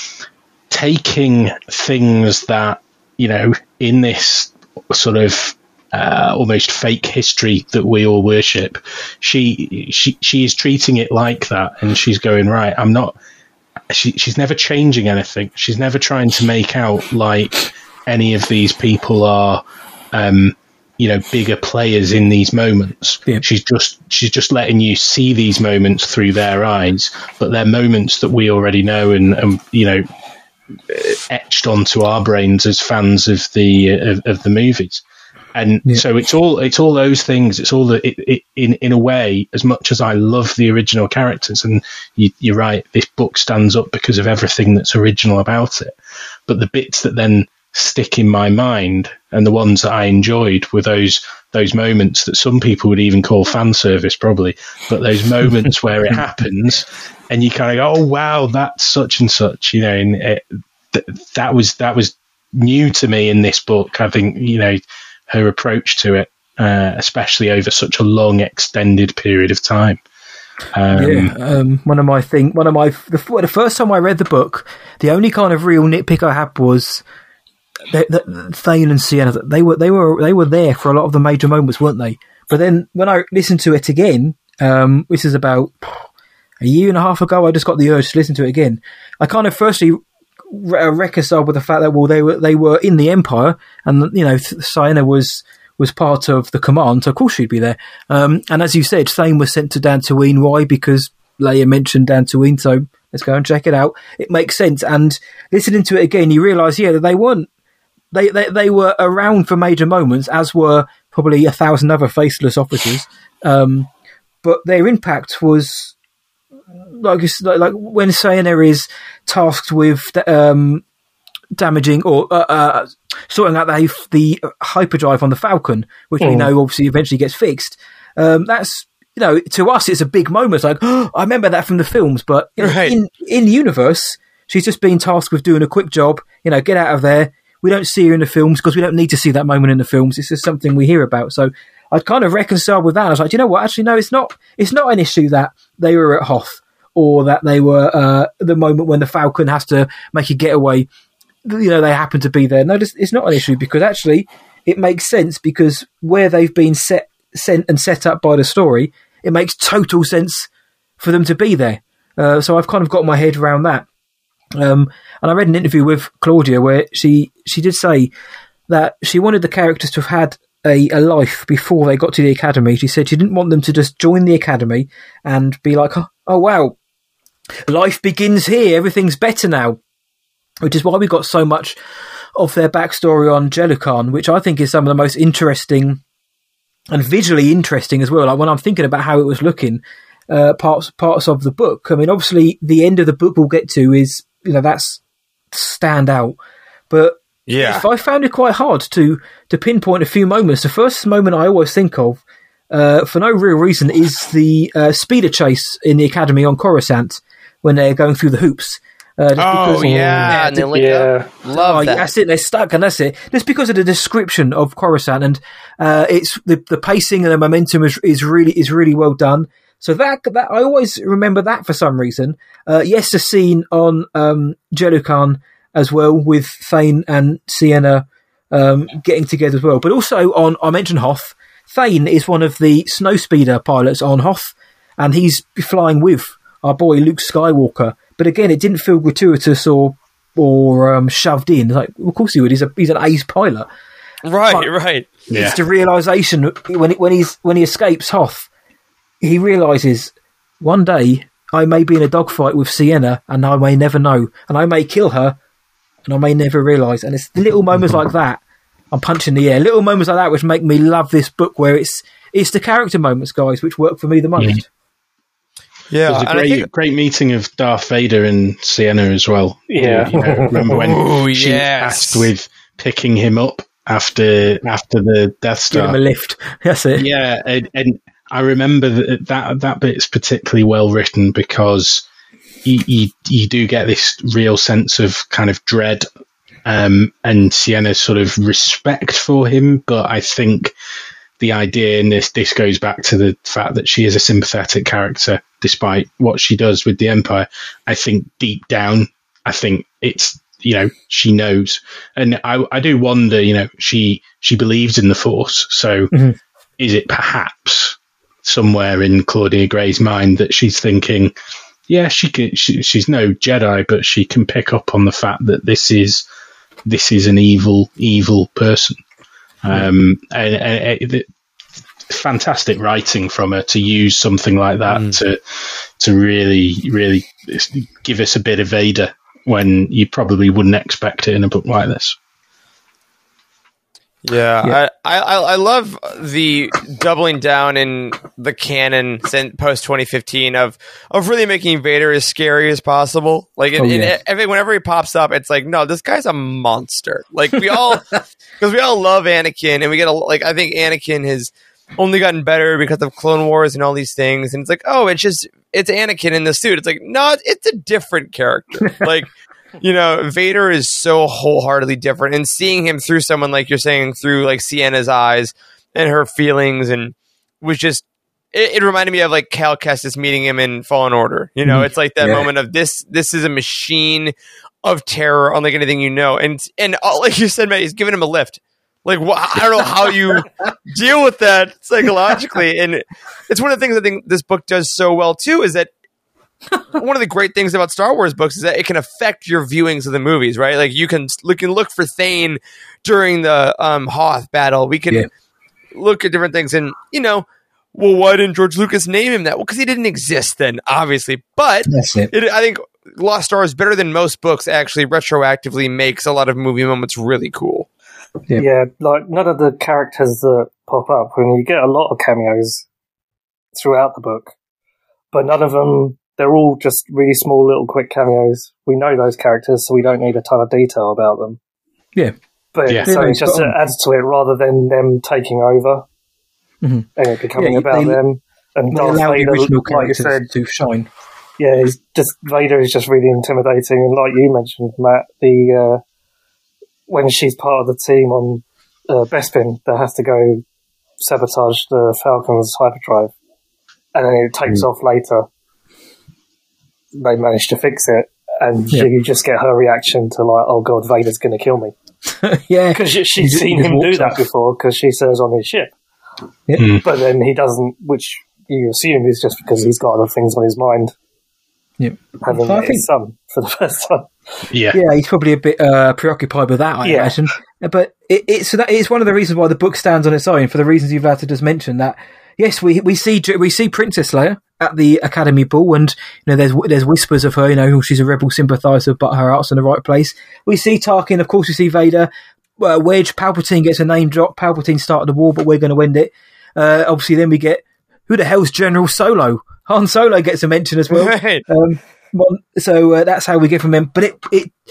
taking things that, you know, in this sort of uh, almost fake history that we all worship, she she she is treating it like that, and she's going, right, I'm not, she, she's never changing anything. She's never trying to make out like any of these people are um you know, bigger players in these moments. Yeah. She's just she's just letting you see these moments through their eyes, but they're moments that we already know and, and you know, etched onto our brains as fans of the of, of the movies. And yeah. so it's all it's all those things. It's all the it, it, in in a way. As much as I love the original characters, and you, you're right, this book stands up because of everything that's original about it. But the bits that then stick in my mind and the ones that I enjoyed were those those moments that some people would even call fan service, probably, but those moments where it happens and you kind of go, oh wow, that's such and such, you know. And it, th- that was that was new to me in this book. I think, you know, her approach to it, uh, especially over such a long extended period of time. Um, yeah, um, one of my thing, one of my the, the first time I read the book, the only kind of real nitpick I had was They, the, Thane and Sienna, they were they were they were there for a lot of the major moments, weren't they? But then when I listened to it again, um, which is about a year and a half ago, I just got the urge to listen to it again. I kind of firstly re- reconciled with the fact that well, they were they were in the Empire, and you know, Sienna was was part of the command, so of course she'd be there. Um, and as you said, Thane was sent to Dantooine. Why? Because Leia mentioned Dantooine, so let's go and check it out. It makes sense. And listening to it again, you realise, yeah, that they weren't. They, they they were around for major moments, as were probably a thousand other faceless officers. Um, but their impact was like like, like when Sienna is tasked with um, damaging or uh, uh, sorting out the, the hyperdrive on the Falcon, which mm. we know obviously eventually gets fixed. Um, that's, you know, to us it's a big moment. It's like, oh, I remember that from the films, but you know, right. in in the universe, she's just been tasked with doing a quick job. You know, get out of there. We don't see her in the films because we don't need to see that moment in the films. It's just something we hear about. So I'd kind of reconciled with that. I was like, do you know what? Actually, no, it's not. It's not an issue that they were at Hoth or that they were uh, the moment when the Falcon has to make a getaway. You know, they happen to be there. No, it's not an issue because actually it makes sense because where they've been set, sent and set up by the story, it makes total sense for them to be there. Uh, so I've kind of got my head around that. Um, and I read an interview with Claudia where she, she did say that she wanted the characters to have had a, a life before they got to the academy. She said she didn't want them to just join the academy and be like, oh, oh wow, life begins here, everything's better now. Which is why we got so much of their backstory on Jellican, which I think is some of the most interesting and visually interesting as well. Like when I'm thinking about how it was looking, uh, parts parts of the book. I mean, obviously the end of the book we'll get to is, you know, that's stand out. But Yeah. I found it quite hard to to pinpoint a few moments. The first moment I always think of, uh, for no real reason, is the uh, speeder chase in the academy on Coruscant when they're going through the hoops. Uh, just Oh, because, yeah, and they link yeah. up. Love oh, that. that's it. They're stuck, and that's it. Just because of the description of Coruscant, and uh, it's the the pacing and the momentum is, is really is really well done. So that that I always remember that for some reason. Uh, yes, the scene on um, Jellican as well with Thane and Sienna um, getting together as well, but also on I mentioned Hoth. Thane is one of the snowspeeder pilots on Hoth, and he's flying with our boy Luke Skywalker. But again, it didn't feel gratuitous or or um, shoved in. Like, of course he would. He's a he's an ace pilot. Right, But right. Yeah. It's the realization when when he's when he escapes Hoth, he realizes one day I may be in a dogfight with Sienna, and I may never know, and I may kill her, and I may never realize. And it's little moments like that. I'm punching the air. Little moments like that which make me love this book. Where it's it's the character moments, guys, which work for me the most. Yeah. Yeah, There's a and I great, think- great meeting of Darth Vader and Sienna as well. Yeah. You know, remember when Ooh, she yes. asked with picking him up after after the Death Give him a Star? lift. That's it. Yeah, and, and I remember that, that that bit's particularly well written because you, you you do get this real sense of kind of dread, um, and Sienna's sort of respect for him. But I think the idea in this this goes back to the fact that she is a sympathetic character, despite what she does with the Empire. I think deep down, I think it's, you know, she knows, and I I do wonder, you know, she she believes in the Force, so Mm-hmm. is it perhaps somewhere in Claudia Gray's mind that she's thinking, yeah, she can, she, she's no Jedi, but she can pick up on the fact that this is this is an evil evil person. Um, and, and, and it, fantastic writing from her to use something like that Mm. to to really really give us a bit of Vader when you probably wouldn't expect it in a book like this. Yeah, Yeah. I, I I love the doubling down in the canon since post twenty fifteen of of really making Vader as scary as possible. Like, in, Oh, in yeah. every, whenever he pops up, it's like, no, this guy's a monster. Like, we all because we all love Anakin, and we get a, like I think Anakin has only gotten better because of Clone Wars and all these things. And it's like, oh, it's just it's Anakin in the suit. It's like, no, it's a different character. Like. You know, Vader is so wholeheartedly different, and seeing him through someone like you're saying, through like Sienna's eyes and her feelings, and was just it, it reminded me of like Cal Kestis meeting him in Fallen Order. You know, Mhm. it's like that Yeah. moment of this. This is a machine of terror, unlike anything you know, and and all, like you said, Matt, he's giving him a lift. Like, wh- I don't know how you deal with that psychologically, and it's one of the things I think this book does so well too. Is that one of the great things about Star Wars books is that it can affect your viewings of the movies, right? Like, you can look and look for Thane during the um, Hoth battle. We can Yeah. look at different things, and you know, well, why didn't George Lucas name him that? Well, because he didn't exist then, obviously. But That's it. it, I think Lost Stars, better than most books, actually retroactively makes a lot of movie moments really cool. Yeah. Yeah, like none of the characters that pop up, when you get a lot of cameos throughout the book, but none of them, they're all just really small little quick cameos. We know those characters, so we don't need a ton of detail about them. Yeah. But Yeah. so Yeah, it just spot on. adds to it rather than them taking over Mhm. and it becoming Yeah, about they- them. And They Darth allow the Vader, original like you characters said, to shine. yeah, he's just Vader is just really intimidating, and like you mentioned, Matt, the uh, when she's part of the team on uh, Bespin that has to go sabotage the Falcon's hyperdrive, and then it takes Mm. off later. They manage to fix it, and Yeah. you just get her reaction to like, "Oh God, Vader's going to kill me," Yeah. because she's He just- seen he just him do walks that off. before because she says on his ship. Yeah. Mm. But then he doesn't, which you assume is just because he's got other things on his mind, Yeah. having So I met think- his son for the first time. Yeah. Yeah, he's probably a bit uh, preoccupied with that, I Yeah. imagine. But it, it's so that it's one of the reasons why the book stands on its own, for the reasons you've had to just mention. That yes, we we see we see Princess Leia at the Academy Ball, and you know there's there's whispers of her, you know, she's a rebel sympathizer, but her heart's in the right place. We see Tarkin, of course. We see Vader, uh, Wedge, Palpatine gets a name drop. Palpatine started the war, but we're going to end it. Uh, obviously, then we get who the hell's General Solo? Han Solo gets a mention as well. Right. Um, well, so uh, that's how we get from them. But it, it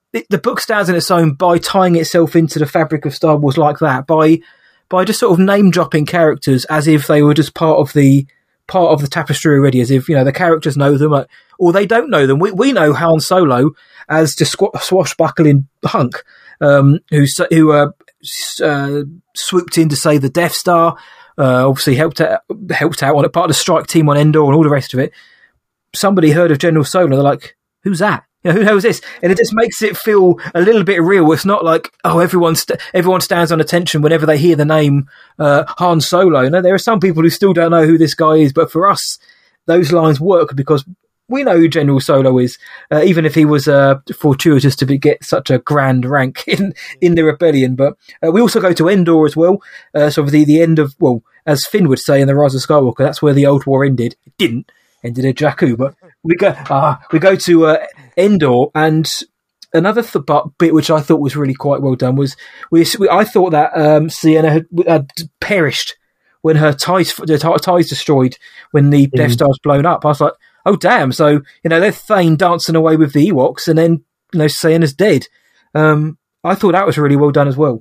it, the book stands on its own by tying itself into the fabric of Star Wars like that, by by just sort of name dropping characters as if they were just part of the part of the tapestry already, as if, you know, the characters know them, like, or they don't know them. We we know Han Solo as the squ- swashbuckling hunk um, who who uh, uh, swooped in to save the Death Star. Uh, obviously helped out, helped out on it, part of the strike team on Endor and all the rest of it. Somebody heard of General Solo, they're like, who's that? You know, who knows this? And it just makes it feel a little bit real. It's not like, oh, everyone st- everyone stands on attention whenever they hear the name uh, Han Solo. No, there are some people who still don't know who this guy is, but for us, those lines work because we know who General Solo is, uh, even if he was uh, fortuitous to be, get such a grand rank in, in the rebellion. But uh, we also go to Endor as well. Uh, so the, the end of, well, as Finn would say in The Rise of Skywalker, that's where the old war ended. It didn't. Ended at Jakku. But we go uh, we go to uh, Endor, and another th- bit which I thought was really quite well done was, we, we I thought that um, Sienna had, had perished when her ties, the ties destroyed when the mm. Death Star's blown up. I was like, oh damn! So, you know, they're Thane dancing away with the Ewoks, and then, you know, Sienna's dead. Um, I thought that was really well done as well.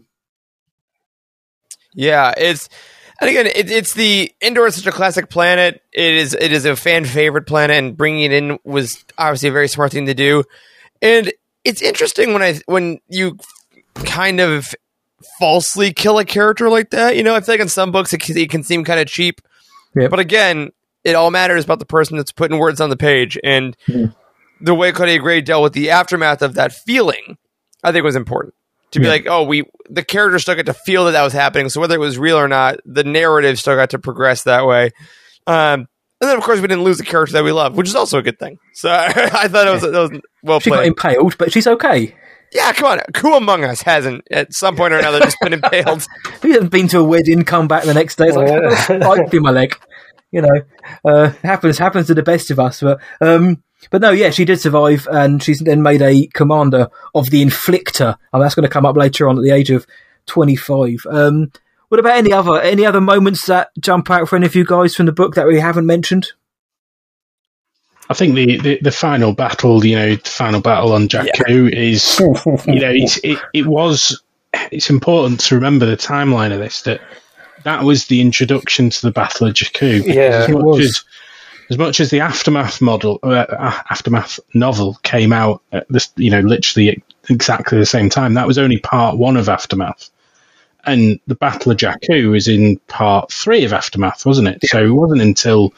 Yeah, it's and again, it, it's the Endor is such a classic planet. It is it is a fan favorite planet, and bringing it in was obviously a very smart thing to do. And it's interesting when I when you kind of falsely kill a character like that. You know, I feel like in some books it, it can seem kind of cheap, yep. But again, it all matters about the person that's putting words on the page, and mm. the way Claudia Gray dealt with the aftermath of that feeling, I think was important. To be yeah. like, oh, we the character still got to feel that that was happening, so whether it was real or not, the narrative still got to progress that way. Um, and then, of course, we didn't lose the character that we love, which is also a good thing. So I thought it was, it was well she played. She got impaled, but she's okay. Yeah, come on. Who among us hasn't, at some point or another, just been impaled? Who hasn't been to a wedding, come back the next day? It's like, oh, I'd be my leg. You know, uh, happens happens to the best of us. But um, but no, yeah, she did survive, and she's then made a commander of the Inflictor. And that's going to come up later on at the age of twenty-five. Um, what about any other any other moments that jump out for any of you guys from the book that we haven't mentioned? I think the, the, the final battle, you know, the final battle on Jakku yeah. is, you know, it's, it it was. It's important to remember the timeline of this, that that was the introduction to the Battle of Jakku. Yeah, as it much was. as as much as the aftermath model, uh, aftermath novel came out, at this, you know, literally exactly the same time. That was only part one of Aftermath, and the Battle of Jakku was in part three of Aftermath, wasn't it? Yeah. So it wasn't until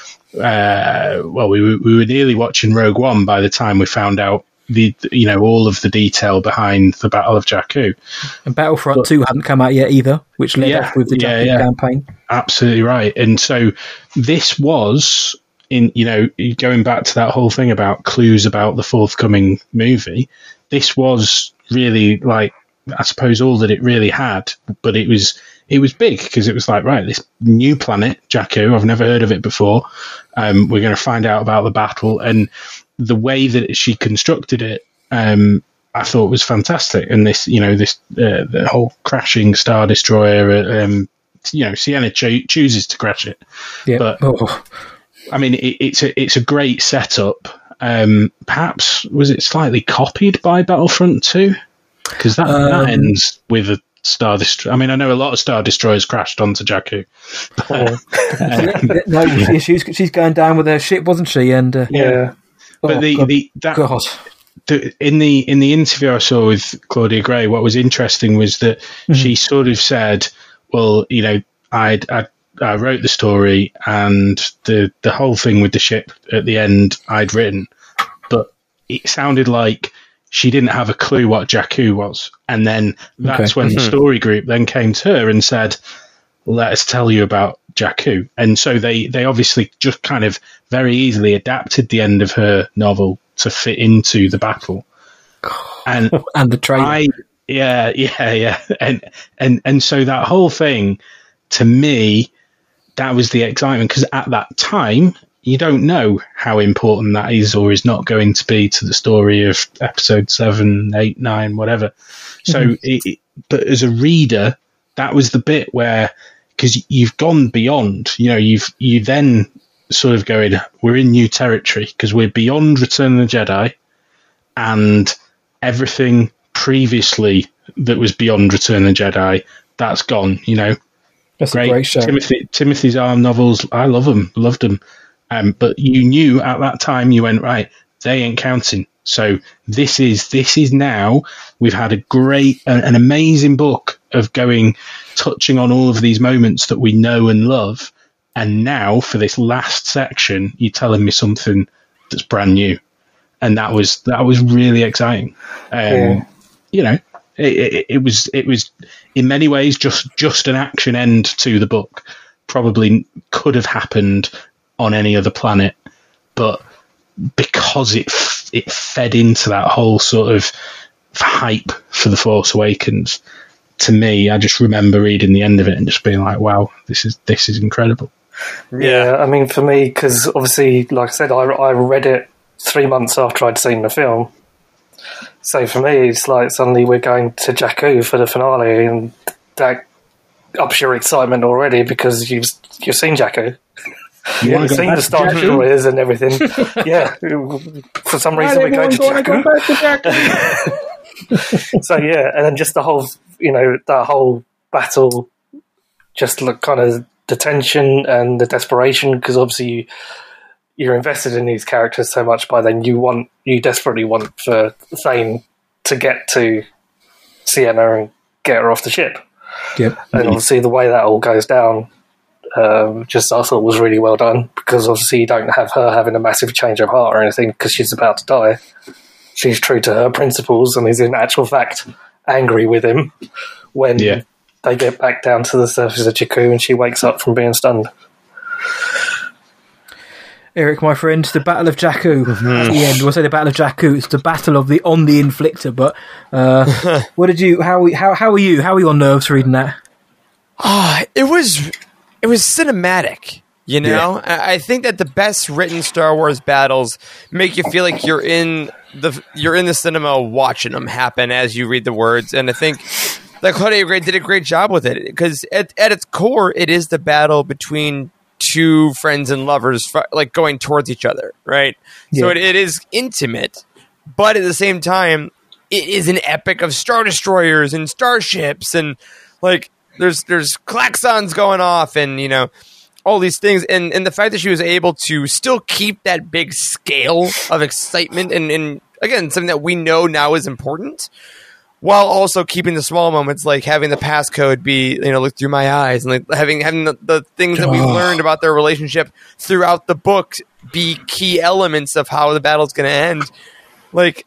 uh, well, we were, we were nearly watching Rogue One by the time we found out the you know all of the detail behind the Battle of Jakku. And Battlefront but, two hadn't come out yet either, which led yeah, off with the Jakku yeah, yeah. campaign. Absolutely right. And so this was in you know going back to that whole thing about clues about the forthcoming movie. This was really like I suppose all that it really had, but it was it was big because it was like right this new planet Jakku. I've never heard of it before. Um, we're going to find out about the battle and. The way that she constructed it, um, I thought was fantastic. And this, you know, this uh, the whole crashing Star Destroyer, um, you know, Sienna cho- chooses to crash it. Yeah. But oh. I mean, it, it's a it's a great setup. Um, perhaps was it slightly copied by Battlefront two? Because that, um, that ends with a Star Destroyer. I mean, I know a lot of Star Destroyers crashed onto Jakku. um, no, she's she's going down with her ship, wasn't she? And uh, yeah. But oh, the, God. the that God. The, in the in the interview I saw with Claudia Gray, what was interesting was that mm-hmm. she sort of said, "Well, you know, I'd, I I wrote the story and the the whole thing with the ship at the end I'd written, but it sounded like she didn't have a clue what Jakku was, and then that's okay. when mm-hmm. the story group then came to her and said, let us tell you about Jakku. And so they, they obviously just kind of very easily adapted the end of her novel to fit into the battle. And and the trailer. I, yeah, yeah, yeah. And, and, and so that whole thing, to me, that was the excitement, because at that time, you don't know how important that is or is not going to be to the story of episode seven, eight, nine, whatever. So, mm-hmm. it, it, but as a reader, that was the bit where, because you've gone beyond, you know, you've you then sort of going, we're in new territory because we're beyond Return of the Jedi, and everything previously that was beyond Return of the Jedi, that's gone. You know, that's great. a great show. Timothy Timothy Zahn novels, I love them, loved them. Um, but you knew at that time, you went, right, they ain't counting. So this is this is now, we've had a great, an amazing book of going, touching on all of these moments that we know and love. And now for this last section, you're telling me something that's brand new. And that was, that was really exciting. Um, yeah. You know, it, it, it was, it was in many ways just, just an action end to the book. Probably could have happened on any other planet, but because it it fed into that whole sort of hype for The Force Awakens, to me, I just remember reading the end of it and just being like, "Wow, this is this is incredible." Yeah, I mean, for me, because obviously, like I said, I I read it three months after I'd seen the film, so for me, it's like suddenly we're going to Jakku for the finale, and that ups your excitement already because you've you've seen Jakku. You yeah, you've seen the Star Destroyers and everything. Yeah, for some reason we're going to Jakku. Go back to Jakku. So yeah, and then just the whole, you know, that whole battle, just look kind of the tension and the desperation, because obviously you, you're invested in these characters so much by then you want, you desperately want for Thane to get to Sienna and get her off the ship. Yep. And obviously the way that all goes down, um, just I thought was really well done, because obviously you don't have her having a massive change of heart or anything because she's about to die. She's true to her principles and is in actual fact angry with him when yeah. they get back down to the surface of Jakku and she wakes up from being stunned. Eric, my friend, the Battle of Jakku. Mm-hmm. At the end, we'll say the Battle of Jakku. It's the battle of the on the Inflictor. But uh, what did you? How how how were you? How were you on nerves reading that? Ah, uh, it was it was cinematic. You know, yeah. I think that the best written Star Wars battles make you feel like you're in the you're in the cinema watching them happen as you read the words. And I think that Claudia Gray did a great job with it, because at, at its core, it is the battle between two friends and lovers, like going towards each other, right? Yeah. So it, it is intimate, but at the same time, it is an epic of Star Destroyers and starships, and like there's there's klaxons going off, and you know. all these things, and, and the fact that she was able to still keep that big scale of excitement and, and, again, something that we know now is important, while also keeping the small moments, like having the passcode be, you know, look through my eyes, and like having having the, the things that we've learned about their relationship throughout the book be key elements of how the battle's going to end. Like,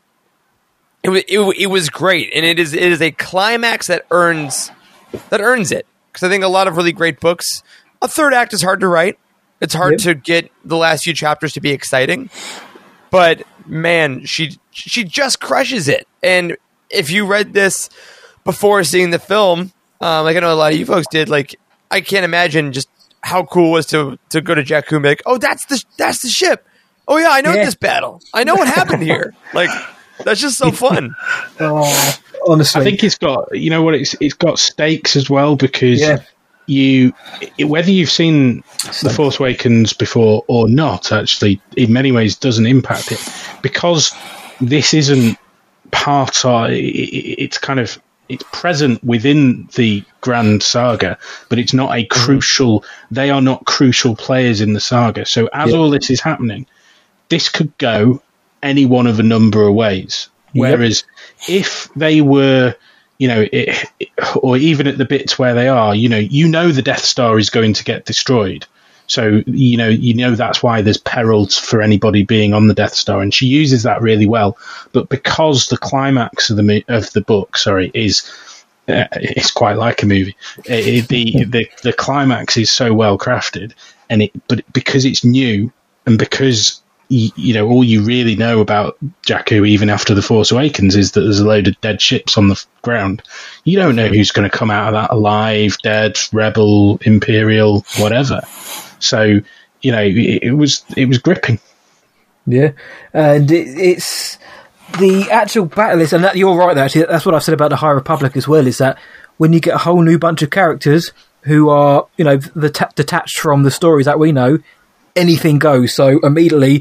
it, it, it was great, and it is it is a climax that earns that earns it, because I think a lot of really great books, a third act is hard to write. It's hard yep. to get the last few chapters to be exciting. But, man, she she just crushes it. And if you read this before seeing the film, um, like I know a lot of you folks did, like, I can't imagine just how cool it was to, to go to Jakku and be like, oh, that's the, that's the ship. Oh, yeah, I know yeah. this battle. I know what happened here. Like, that's just so fun. Oh, honestly. I think it's got, you know what, it's it's got stakes as well, because... Yeah. You, whether you've seen The Force Awakens before or not, actually, in many ways doesn't impact it, because this isn't part of, it's kind of, it's present within the grand saga, but it's not a crucial, they are not crucial players in the saga. So as yep. all this is happening, this could go any one of a number of ways. Whereas yep. if they were... you know, it, it, or even at the bits where they are, you know, you know the Death Star is going to get destroyed. So, you know, you know that's why there's perils for anybody being on the Death Star, and she uses that really well. But because the climax of the of the book, sorry, is uh, it's quite like a movie. It, it, the the the climax is so well crafted, and it but because it's new, and because You, you know, all you really know about Jakku, even after The Force Awakens, is that there's a load of dead ships on the f- ground. You don't know who's going to come out of that alive, dead, rebel, imperial, whatever. So, you know, it, it was it was gripping. Yeah, and it, it's the actual battle is, and that, you're right. Actually, that's what I've said about the High Republic as well. Is that when you get a whole new bunch of characters who are, you know, the t- detached from the stories that we know, anything goes. So immediately,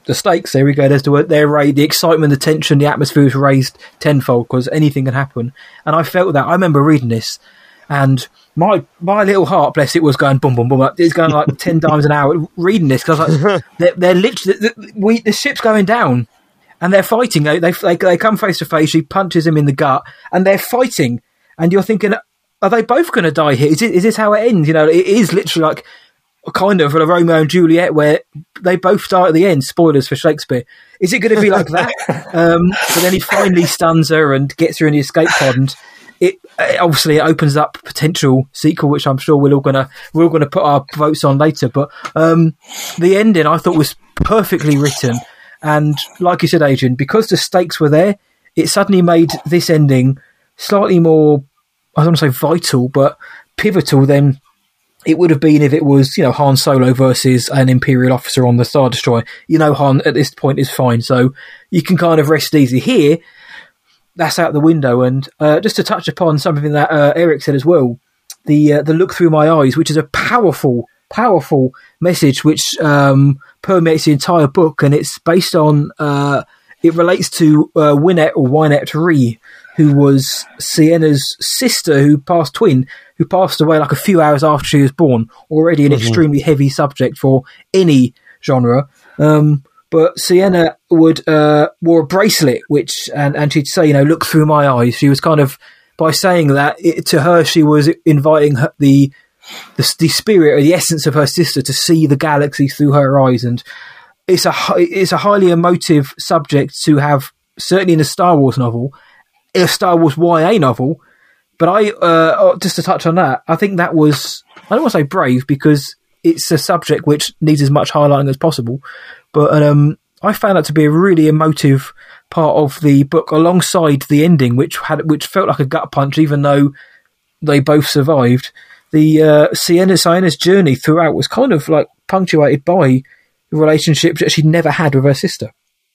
the stakes. There we go. There's the they're ra- the excitement, the tension, the atmosphere is raised tenfold because anything can happen. And I felt that. I remember reading this, and my my little heart, bless it, was going boom, boom, boom. It's going like ten times an hour reading this because like, they're, they're literally the, we the ship's going down, and they're fighting. They they they, they come face to face. She punches him in the gut, and they're fighting. And you're thinking, are they both going to die here? Is it is this how it ends? You know, it is literally like kind of a Romeo and Juliet where they both die at the end. Spoilers for Shakespeare. Is it going to be like that? um, but then he finally stuns her and gets her in the escape pod, and it, it obviously it opens up potential sequel, which I'm sure we're all gonna we're all gonna put our votes on later. But um, the ending I thought was perfectly written, and like you said, Adrian, because the stakes were there, it suddenly made this ending slightly more, I don't want to say vital, but pivotal than it would have been if it was, you know, Han Solo versus an Imperial officer on the Star Destroyer. You know, Han at this point is fine, so you can kind of rest easy. Here, that's out the window. And uh, just to touch upon something that uh, Eric said as well, the uh, the look through my eyes, which is a powerful, powerful message which um, permeates the entire book, and it's based on, uh, it relates to uh, Wynette or Wynette Ree, who was Sienna's sister, who passed twin, who passed away like a few hours after she was born. Already an mm-hmm. extremely heavy subject for any genre. Um, but Sienna would uh, wore a bracelet, which and, and she'd say, you know, look through my eyes. She was kind of, by saying that, it, to her, she was inviting her, the, the the spirit or the essence of her sister to see the galaxy through her eyes. And it's a it's a highly emotive subject to have, certainly in a Star Wars novel, a Star Wars Y A novel, but I uh, just to touch on that, I think that was, I don't want to say brave because it's a subject which needs as much highlighting as possible, but um, I found that to be a really emotive part of the book, alongside the ending, which had which felt like a gut punch, even though they both survived. The uh, Sienna Sienna's journey throughout was kind of like punctuated by a relationship that she'd never had with her sister.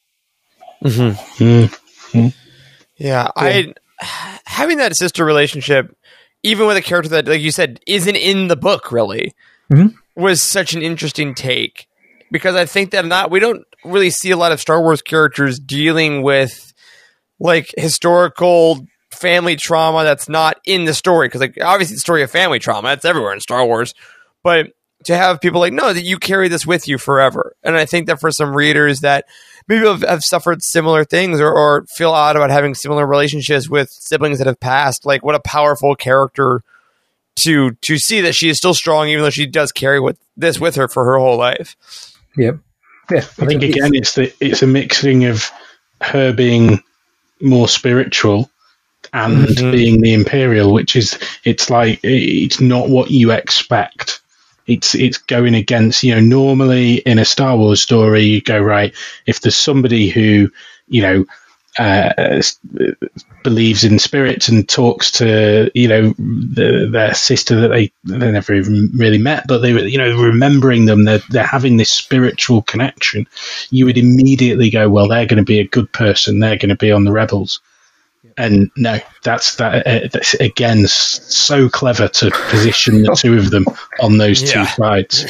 Mm-hmm. Mm-hmm. Yeah, I having that sister relationship, even with a character that, like you said, isn't in the book really, mm-hmm. was such an interesting take, because I think that not we don't really see a lot of Star Wars characters dealing with like historical family trauma that's not in the story, because like obviously the story of family trauma, that's everywhere in Star Wars, but to have people like, no, that you carry this with you forever. And I think that for some readers that maybe have, have suffered similar things or, or feel odd about having similar relationships with siblings that have passed, like what a powerful character to to see that she is still strong, even though she does carry with this with her for her whole life. Yeah. Yeah. I think again it's the it's a mixing of her being more spiritual and mm-hmm. being the Imperial, which is, it's like, it's not what you expect. It's it's going against, you know, normally in a Star Wars story, you go, right, if there's somebody who, you know, uh, believes in spirits and talks to, you know, the, their sister that they, they never even really met, but they were, you know, remembering them, they're, they're having this spiritual connection, you would immediately go, well, they're going to be a good person, they're going to be on the rebels. And no, that's that. Uh, that's again so clever to position the two of them on those yeah. two sides.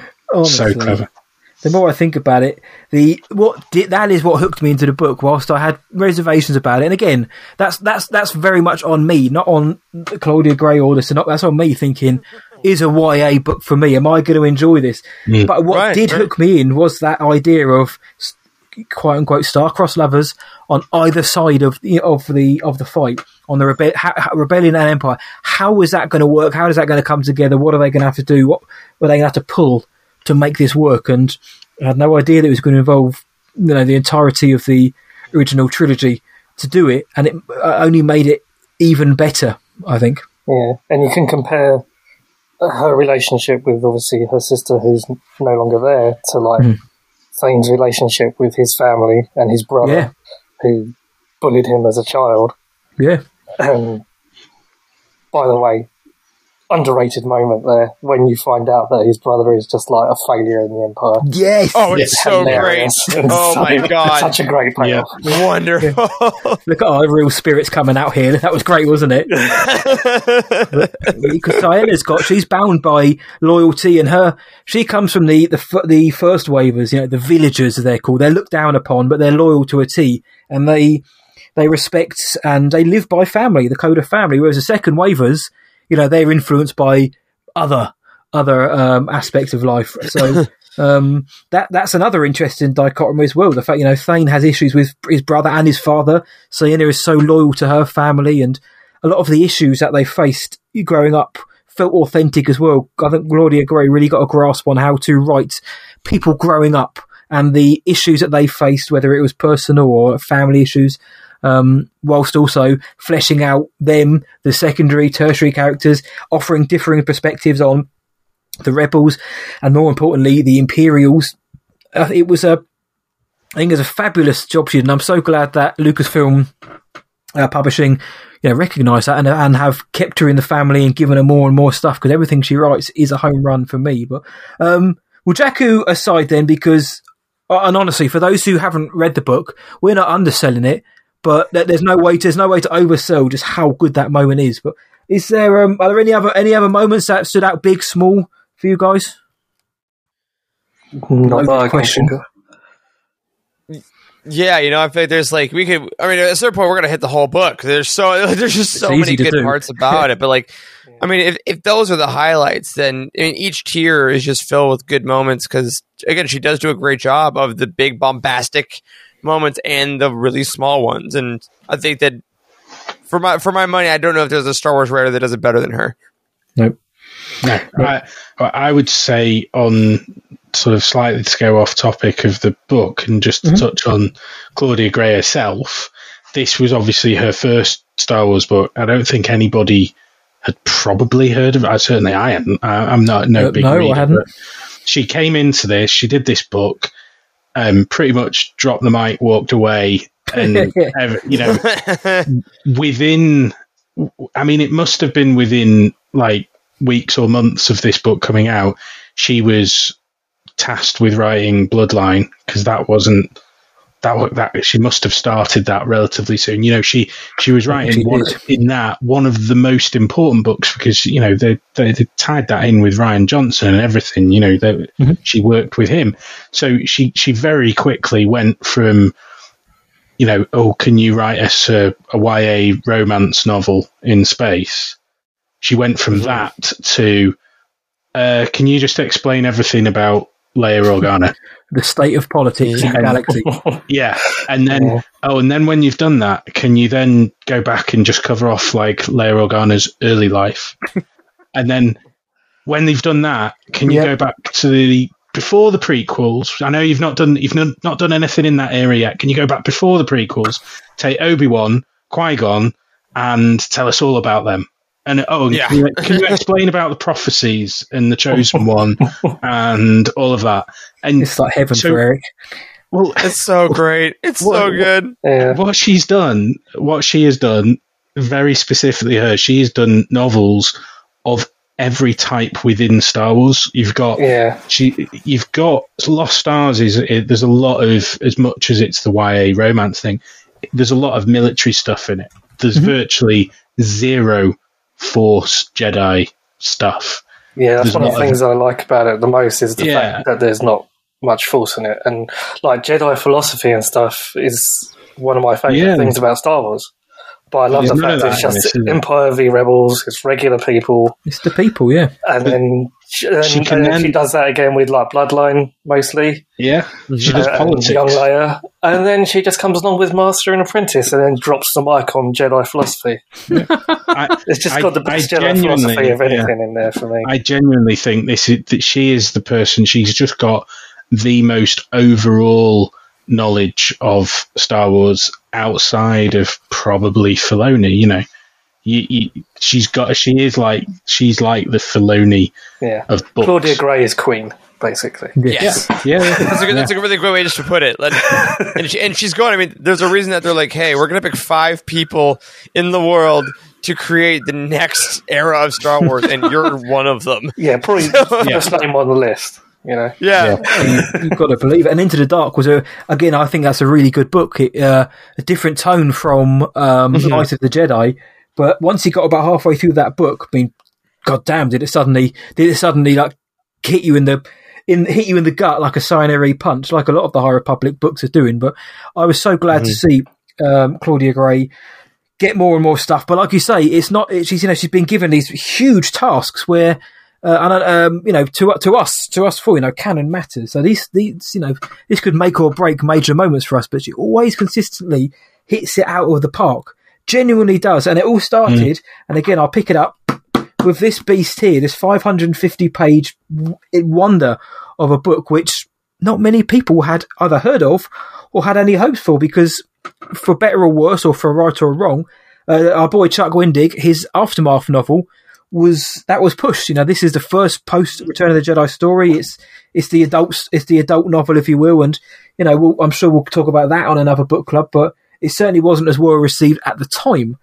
So clever. The more I think about it, the what did, that is what hooked me into the book. Whilst I had reservations about it, and again, that's that's that's very much on me, not on Claudia Gray or the synopsis. That's on me thinking, is a Y A book for me? Am I going to enjoy this? Mm. But what right, did right. hook me in was that idea of, quote unquote, star-crossed lovers on either side of the of the of the fight, on the rebe- ha- ha- rebellion and empire. How is that going to work? How is that going to come together? What are they going to have to do? What are they going to have to pull to make this work? And I had no idea that it was going to involve, you know, the entirety of the original trilogy to do it, and it only made it even better, I think. Yeah, and you can compare her relationship with obviously her sister, who's no longer there, to like. Mm. Thane's relationship with his family and his brother, yeah. who bullied him as a child. Yeah. And by the way, underrated moment there when you find out that his brother is just like a failure in the Empire. Yes. Oh, it's so Hilarious. great. Oh, my God. Such a great payoff. Yeah. Wonderful. Look at our real spirits coming out here. That was great, wasn't it? Because Ciena's got, she's bound by loyalty, and her, she comes from the, the, the first wavers, you know, the villagers they're called. They're looked down upon, but they're loyal to a T, and they, they respect and they live by family, the code of family, whereas the second wavers, you know, they're influenced by other other um, aspects of life. So um, that that's another interesting dichotomy as well. The fact, you know, Thane has issues with his brother and his father. Ciena is so loyal to her family, and a lot of the issues that they faced growing up felt authentic as well. I think Claudia Gray really got a grasp on how to write people growing up and the issues that they faced, whether it was personal or family issues. Um, whilst also fleshing out them, the secondary, tertiary characters, offering differing perspectives on the rebels, and more importantly, the Imperials. Uh, it was a, I think, it was a fabulous job she did, and I'm so glad that Lucasfilm uh, Publishing, you know, recognise that and, and have kept her in the family and given her more and more stuff, because everything she writes is a home run for me. But um, well, Jakku aside then, because, and honestly, for those who haven't read the book, we're not underselling it. But there's no way to, there's no way to oversell just how good that moment is. But is there um, are there any other any other moments that stood out, big, small, for you guys? Not that I can think of. Yeah, you know, I feel like there's like we could. I mean, at a certain point, we're gonna hit the whole book. There's so there's just so many good do. parts about it. But like, I mean, if if those are the highlights, then I mean, each tier is just filled with good moments. Because again, she does do a great job of the big bombastic moments and the really small ones. And I think that for my for my money, I don't know if there's a Star Wars writer that does it better than her. Nope. No, I, I would say, on sort of slightly to go off topic of the book and just to mm-hmm. touch on Claudia Gray herself, this was obviously her first Star Wars book. I don't think anybody had probably heard of it. I, certainly I hadn't. I, I'm not no uh, big no, reader. I hadn't. She came into this, she did this book, um, pretty much dropped the mic, walked away, and, uh, you know, within, I mean, it must have been within, like, weeks or months of this book coming out, she was tasked with writing Bloodline, because that wasn't that that she must have started that relatively soon. You know, she she was writing she one, in that one of the most important books, because you know they, they they tied that in with Rian Johnson and everything. You know, they, mm-hmm. she worked with him, so she she very quickly went from, you know, oh, can you write us a, a Y A romance novel in space? She went from that to, uh, can you just explain everything about Leia Organa? The state of politics in the galaxy. Yeah. And then, yeah. oh, and then when you've done that, can you then go back and just cover off like Leia Organa's early life? And then when you've done that, can you yep. go back to the, before the prequels? I know you've not done, you've not, not done anything in that area yet. Can you go back before the prequels, take Obi-Wan, Qui-Gon, and tell us all about them? And oh, yeah. can, you, can you explain about the prophecies and the chosen one and all of that? And it's like heaven so, for Eric. Well, it's so great. It's what, so good. Yeah. What she's done, what she has done, very specifically her, she has done novels of every type within Star Wars. You've got, yeah. she, you've got Lost Stars. Is it, there's a lot of, as much as it's the Y A romance thing, there's a lot of military stuff in it. There's mm-hmm. virtually zero Force Jedi stuff. Yeah, that's there's one of the things of, I like about it the most is the yeah. fact that there's not much Force in it, and like Jedi philosophy and stuff is one of my favourite yeah. things about Star Wars. But I love there's the fact that it's just it, Empire v Rebels. It's regular people. It's the people, yeah. And but then she, and, she, and then she does that again with like Bloodline mostly. Yeah, she does uh, politics. Young Leia, and then she just comes along with Master and Apprentice, and then drops the mic on Jedi philosophy. Yeah. I, it's just I, got the best I Jedi philosophy of anything yeah. in there for me. I genuinely think this is that she is the person. She's just got the most overall knowledge of Star Wars outside of probably Filoni. You know, you, you, she's got. She is like she's like the Filoni yeah. of books. Claudia Gray is Queen. Basically, yes, yeah, yeah. That's a good, that's a really great way just to put it. Like, and she, and she's going. I mean, there's a reason that they're like, "Hey, we're going to pick five people in the world to create the next era of Star Wars, and you're one of them. Yeah, probably first name on the list. You know, yeah, yeah. you, you've got to believe it. And Into the Dark was a again. I think that's a really good book. It, uh, a different tone from um, Mhm. Light of the Jedi, but once you got about halfway through that book, I mean, god damn, did it suddenly did it suddenly like hit you in the in hit you in the gut like a cyanide punch, like a lot of the High Republic books are doing. But I was so glad Mhm. to see um, Claudia Gray get more and more stuff. But like you say, it's not. It, she's you know she's been given these huge tasks where. Uh, and um, you know, to to us, to us four, you know, canon matters. So these, these, you know, this could make or break major moments for us. But she always consistently hits it out of the park. Genuinely does, and it all started. Mm. And again, I'll pick it up with this beast here, this five hundred fifty page wonder of a book, which not many people had either heard of or had any hopes for, because for better or worse, or for right or wrong, uh, our boy Chuck Wendig, his Aftermath novel. Was that was pushed? You know, this is the first post Return of the Jedi story. It's it's the adult it's the adult novel, if you will, and you know, we'll, I'm sure we'll talk about that on another book club. But it certainly wasn't as well received at the time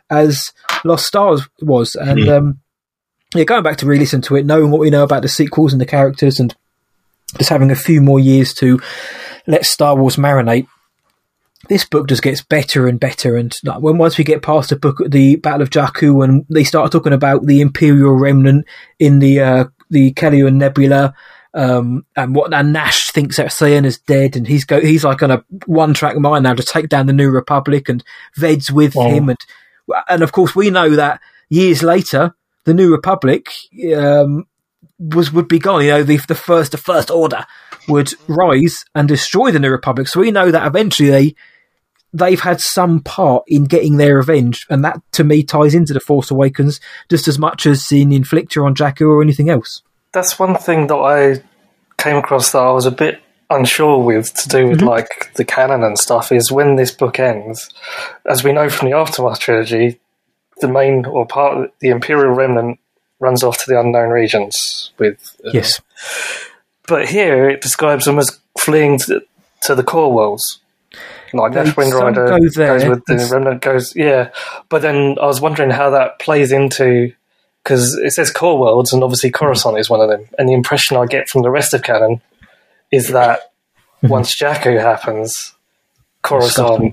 as Lost Stars was. And mm-hmm. um, yeah, going back to re-listen to it, knowing what we know about the sequels and the characters, and just having a few more years to let Star Wars marinate. This book just gets better and better, and like, when once we get past the book, the Battle of Jakku, and they start talking about the Imperial Remnant in the uh, the Kellion Nebula, um, and what and Nash thinks that Sion is dead, and he's go he's like on a one track mind now to take down the New Republic, and Ved's with oh. him, and and of course we know that years later the New Republic um, was would be gone. You know, the the first the First Order would rise and destroy the New Republic, so we know that eventually they. They've had some part in getting their revenge, and that to me ties into The Force Awakens just as much as seeing the Inflictor on Jakku or anything else. That's one thing that I came across that I was a bit unsure with, to do with mm-hmm. like the canon and stuff, is when this book ends. As we know from the Aftermath trilogy, the main or part of the Imperial Remnant runs off to the unknown regions with uh, yes, but here it describes them as fleeing to, to the core worlds. Like Nash Wind Rider go goes with the Remnant goes, yeah. But then I was wondering how that plays into, because it says core worlds, and obviously Coruscant is one of them. And the impression I get from the rest of canon is that once Jakku happens, Coruscant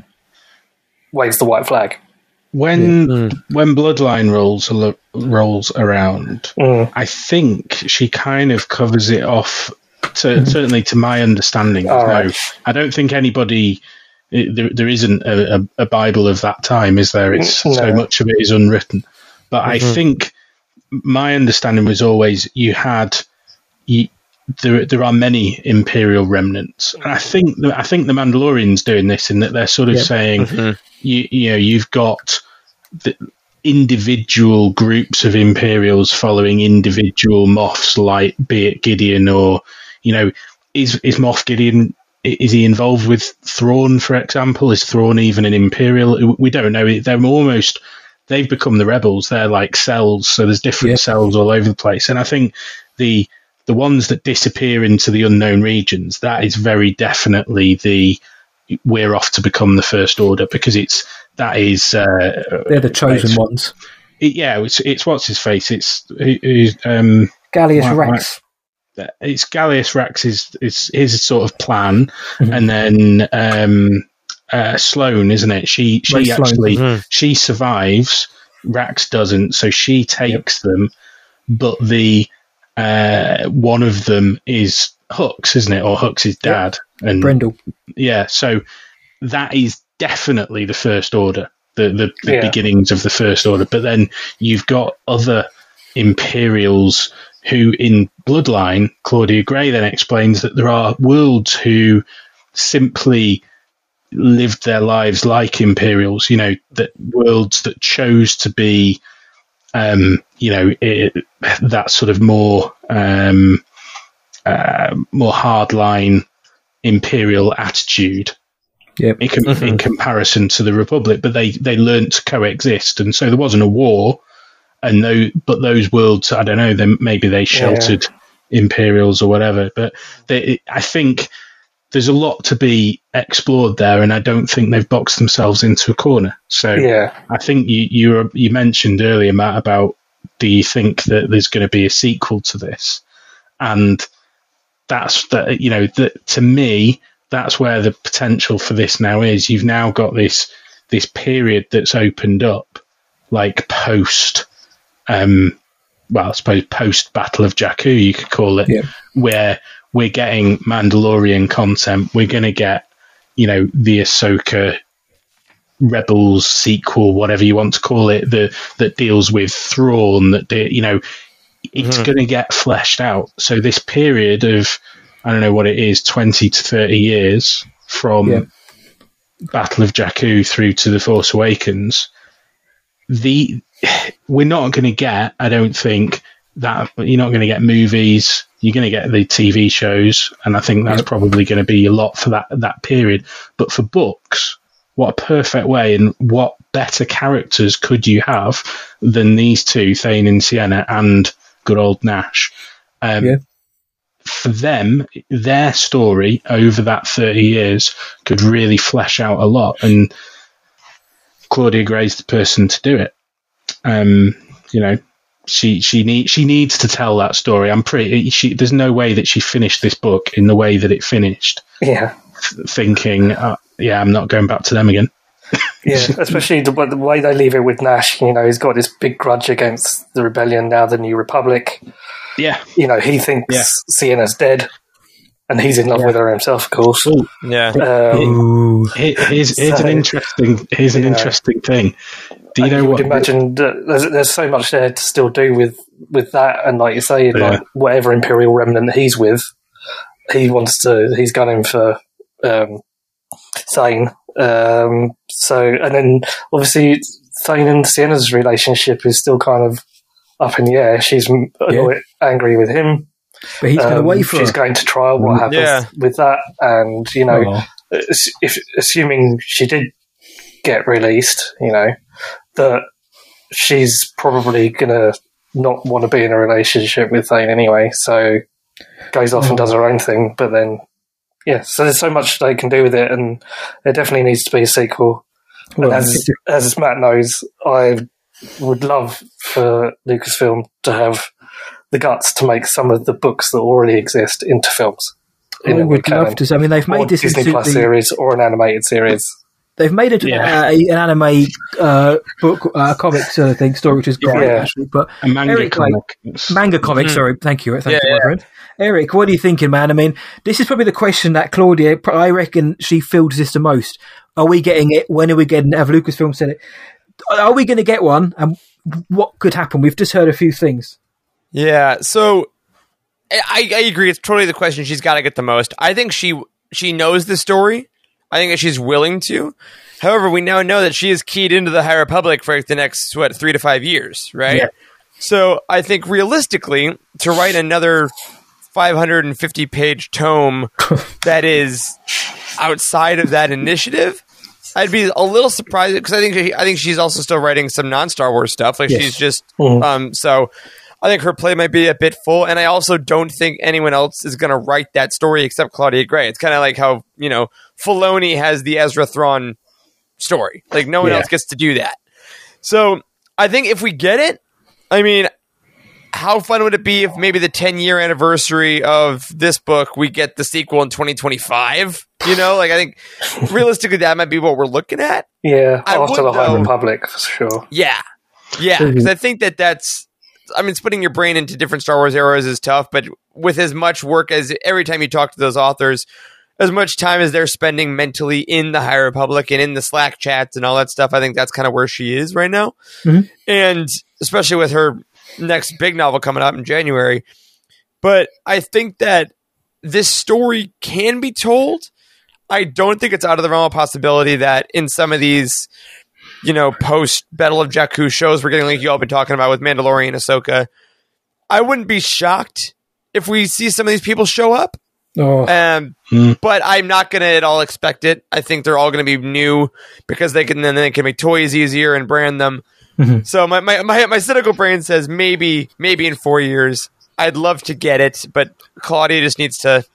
waves the white flag. When yeah. mm. when Bloodline rolls rolls around, mm. I think she kind of covers it off. To, mm. Certainly, to my understanding, no, right. I don't think anybody. It, there, there isn't a, a, a Bible of that time, is there? It's no. So much of it is unwritten. But mm-hmm. I think my understanding was always you had you, there. There are many Imperial remnants, and I think I think the Mandalorian's doing this in that they're sort of yeah. saying, mm-hmm. you, you know, you've got the individual groups of Imperials following individual Moffs, like be it Gideon or you know, is is Moff Gideon. Is he involved with Thrawn, for example? Is Thrawn even an Imperial? We don't know. They're almost, they've become the rebels. They're like cells, so there's different yeah. cells all over the place. And I think the the ones that disappear into the unknown regions, that is very definitely the, we're off to become the First Order, because it's, that is... Uh, They're the chosen ones. It, yeah, it's, it's what's his face? It's... It, um, Gallius right, Rex. Right. It's Gallius Rex is, is his sort of plan, mm-hmm. and then um, uh, Sloane, isn't it? She she Ray actually mm-hmm. she survives. Rax doesn't, so she takes yep. them. But the uh, one of them is Hux, isn't it? Or Hux's dad yep. and Brendel. Yeah, so that is definitely the First Order, the the, the yeah. beginnings of the First Order. But then you've got other Imperials. Who in Bloodline, Claudia Gray then explains that there are worlds who simply lived their lives like Imperials, you know, that worlds that chose to be, um, you know, it, that sort of more, um, uh, more hardline Imperial attitude yep. in, com- mm-hmm. in comparison to the Republic, but they, they learned to coexist. And so there wasn't a war. And those, but those worlds, I don't know, then maybe they sheltered yeah. Imperials or whatever. But they, I think there's a lot to be explored there, and I don't think they've boxed themselves into a corner. So Yeah. I think you you, were, you mentioned earlier, Matt, about do you think that there's going to be a sequel to this? And that's that. You know, that to me, that's where the potential for this now is. You've now got this this period that's opened up, like post, um, well, I suppose post Battle of Jakku, you could call it, Yeah. where we're getting Mandalorian content. We're going to get, you know, the Ahsoka Rebels sequel, whatever you want to call it, the that deals with Thrawn. That de- you know, it's Mhm. going to get fleshed out. So this period of, I don't know what it is, twenty to thirty years from Yeah. Battle of Jakku through to The Force Awakens, the we're not going to get, I don't think, that you're not going to get movies, you're going to get the T V shows, and I think that's Yep. probably going to be a lot for that, that period. But for books, what a perfect way, and what better characters could you have than these two, Thane and Sienna, and good old Nash? Um, Yeah. For them, their story over that thirty years could really flesh out a lot, and Claudia Gray's the person to do it. Um, you know, she she need, she needs to tell that story. I'm pretty. She, there's no way that she finished this book in the way that it finished, Yeah. thinking, uh, "Yeah, I'm not going back to them again." Yeah, especially the, the way they leave it with Nash. You know, he's got this big grudge against the rebellion, now the New Republic. Yeah, You know, he thinks Yeah. Sienna's dead, and he's in love Yeah. with her himself, of course. Ooh, Yeah. Um, Ooh. here- here's, here's So, an interesting. Here's an you know, interesting thing. Do you and know you what? would imagine that there's, there's so much there to still do with, with that, and like you say, Yeah. like whatever Imperial remnant he's with, he wants to. He's gunning for um, Thane. Um, so, and then obviously Thane and Sienna's relationship is still kind of up in the air. She's annoyed, angry with him. But he's going to Um, wait for she's her. going to trial. What happens Yeah. with that? And you know, Oh. ass- if assuming she did get released, you know, that she's probably gonna not want to be in a relationship with Thane anyway. So goes off and does her own thing. But then, yeah. So there's so much they can do with it, and there definitely needs to be a sequel. Well, and as as Matt knows, I would love for Lucasfilm to have the guts to make some of the books that already exist into films. I in a would canon, love to. I mean, they've or made this Disney into Plus the, series or an animated series. They've made it Yeah. uh, a, an anime uh, book, uh, comic sort of thing, story, which is great, Yeah. actually. But A manga Eric, like, comic. It's- manga comic, Mhm. sorry, thank you, thank Yeah, you, yeah. my friend. Eric, what are you thinking, man? I mean, this is probably the question that Claudia, I reckon, she feels this the most. Are we getting it? When are we getting it? Have Lucasfilm said it? Are we going to get one? And what could happen? We've just heard a few things. Yeah, so I, I agree. It's totally the question she's got to get the most. I think she she knows the story. I think that she's willing to. However, we now know that she is keyed into the High Republic for the next, what, three to five years, right? Yeah. So I think realistically, to write another five hundred fifty page tome that is outside of that initiative, I'd be a little surprised because I think I think she's also still writing some non-Star Wars stuff. Like Yes. she's just Mhm. um. So I think her play might be a bit full, and I also don't think anyone else is going to write that story except Claudia Gray. It's kind of like how you know Filoni has the Ezra Thrawn story. Like no one Yeah. else gets to do that. So I think if we get it, I mean, how fun would it be if maybe the ten year anniversary of this book, we get the sequel in twenty twenty-five? You know, like I think realistically that might be what we're looking at. Yeah, I after would, the High though. Republic, for sure. Yeah. Yeah. Because I think that that's, I mean, splitting your brain into different Star Wars eras is tough, but with as much work as every time you talk to those authors, as much time as they're spending mentally in the High Republic and in the Slack chats and all that stuff, I think that's kind of where she is right now. Mhm. And especially with her next big novel coming out in January. But I think that this story can be told. I don't think it's out of the realm of possibility that in some of these, you know, post Battle of Jakku shows we're getting, like you all been talking about with Mandalorian and Ahsoka, I wouldn't be shocked if we see some of these people show up. Oh, Um, Hmm. But I'm not going to at all expect it. I think they're all going to be new because they can then they can make toys easier and brand them. Mhm. So my, my my my cynical brain says maybe maybe in four years. I'd love to get it, but Claudia just needs to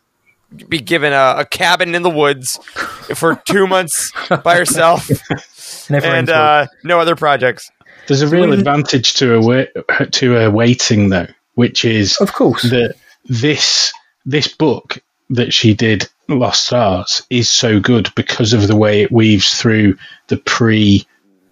be given a, a cabin in the woods for two months by herself, Never and ends uh, no other projects. There's a real advantage to a wa- to a waiting though, which is Of course. that this this book that she did, Lost Stars, is so good because of the way it weaves through the pre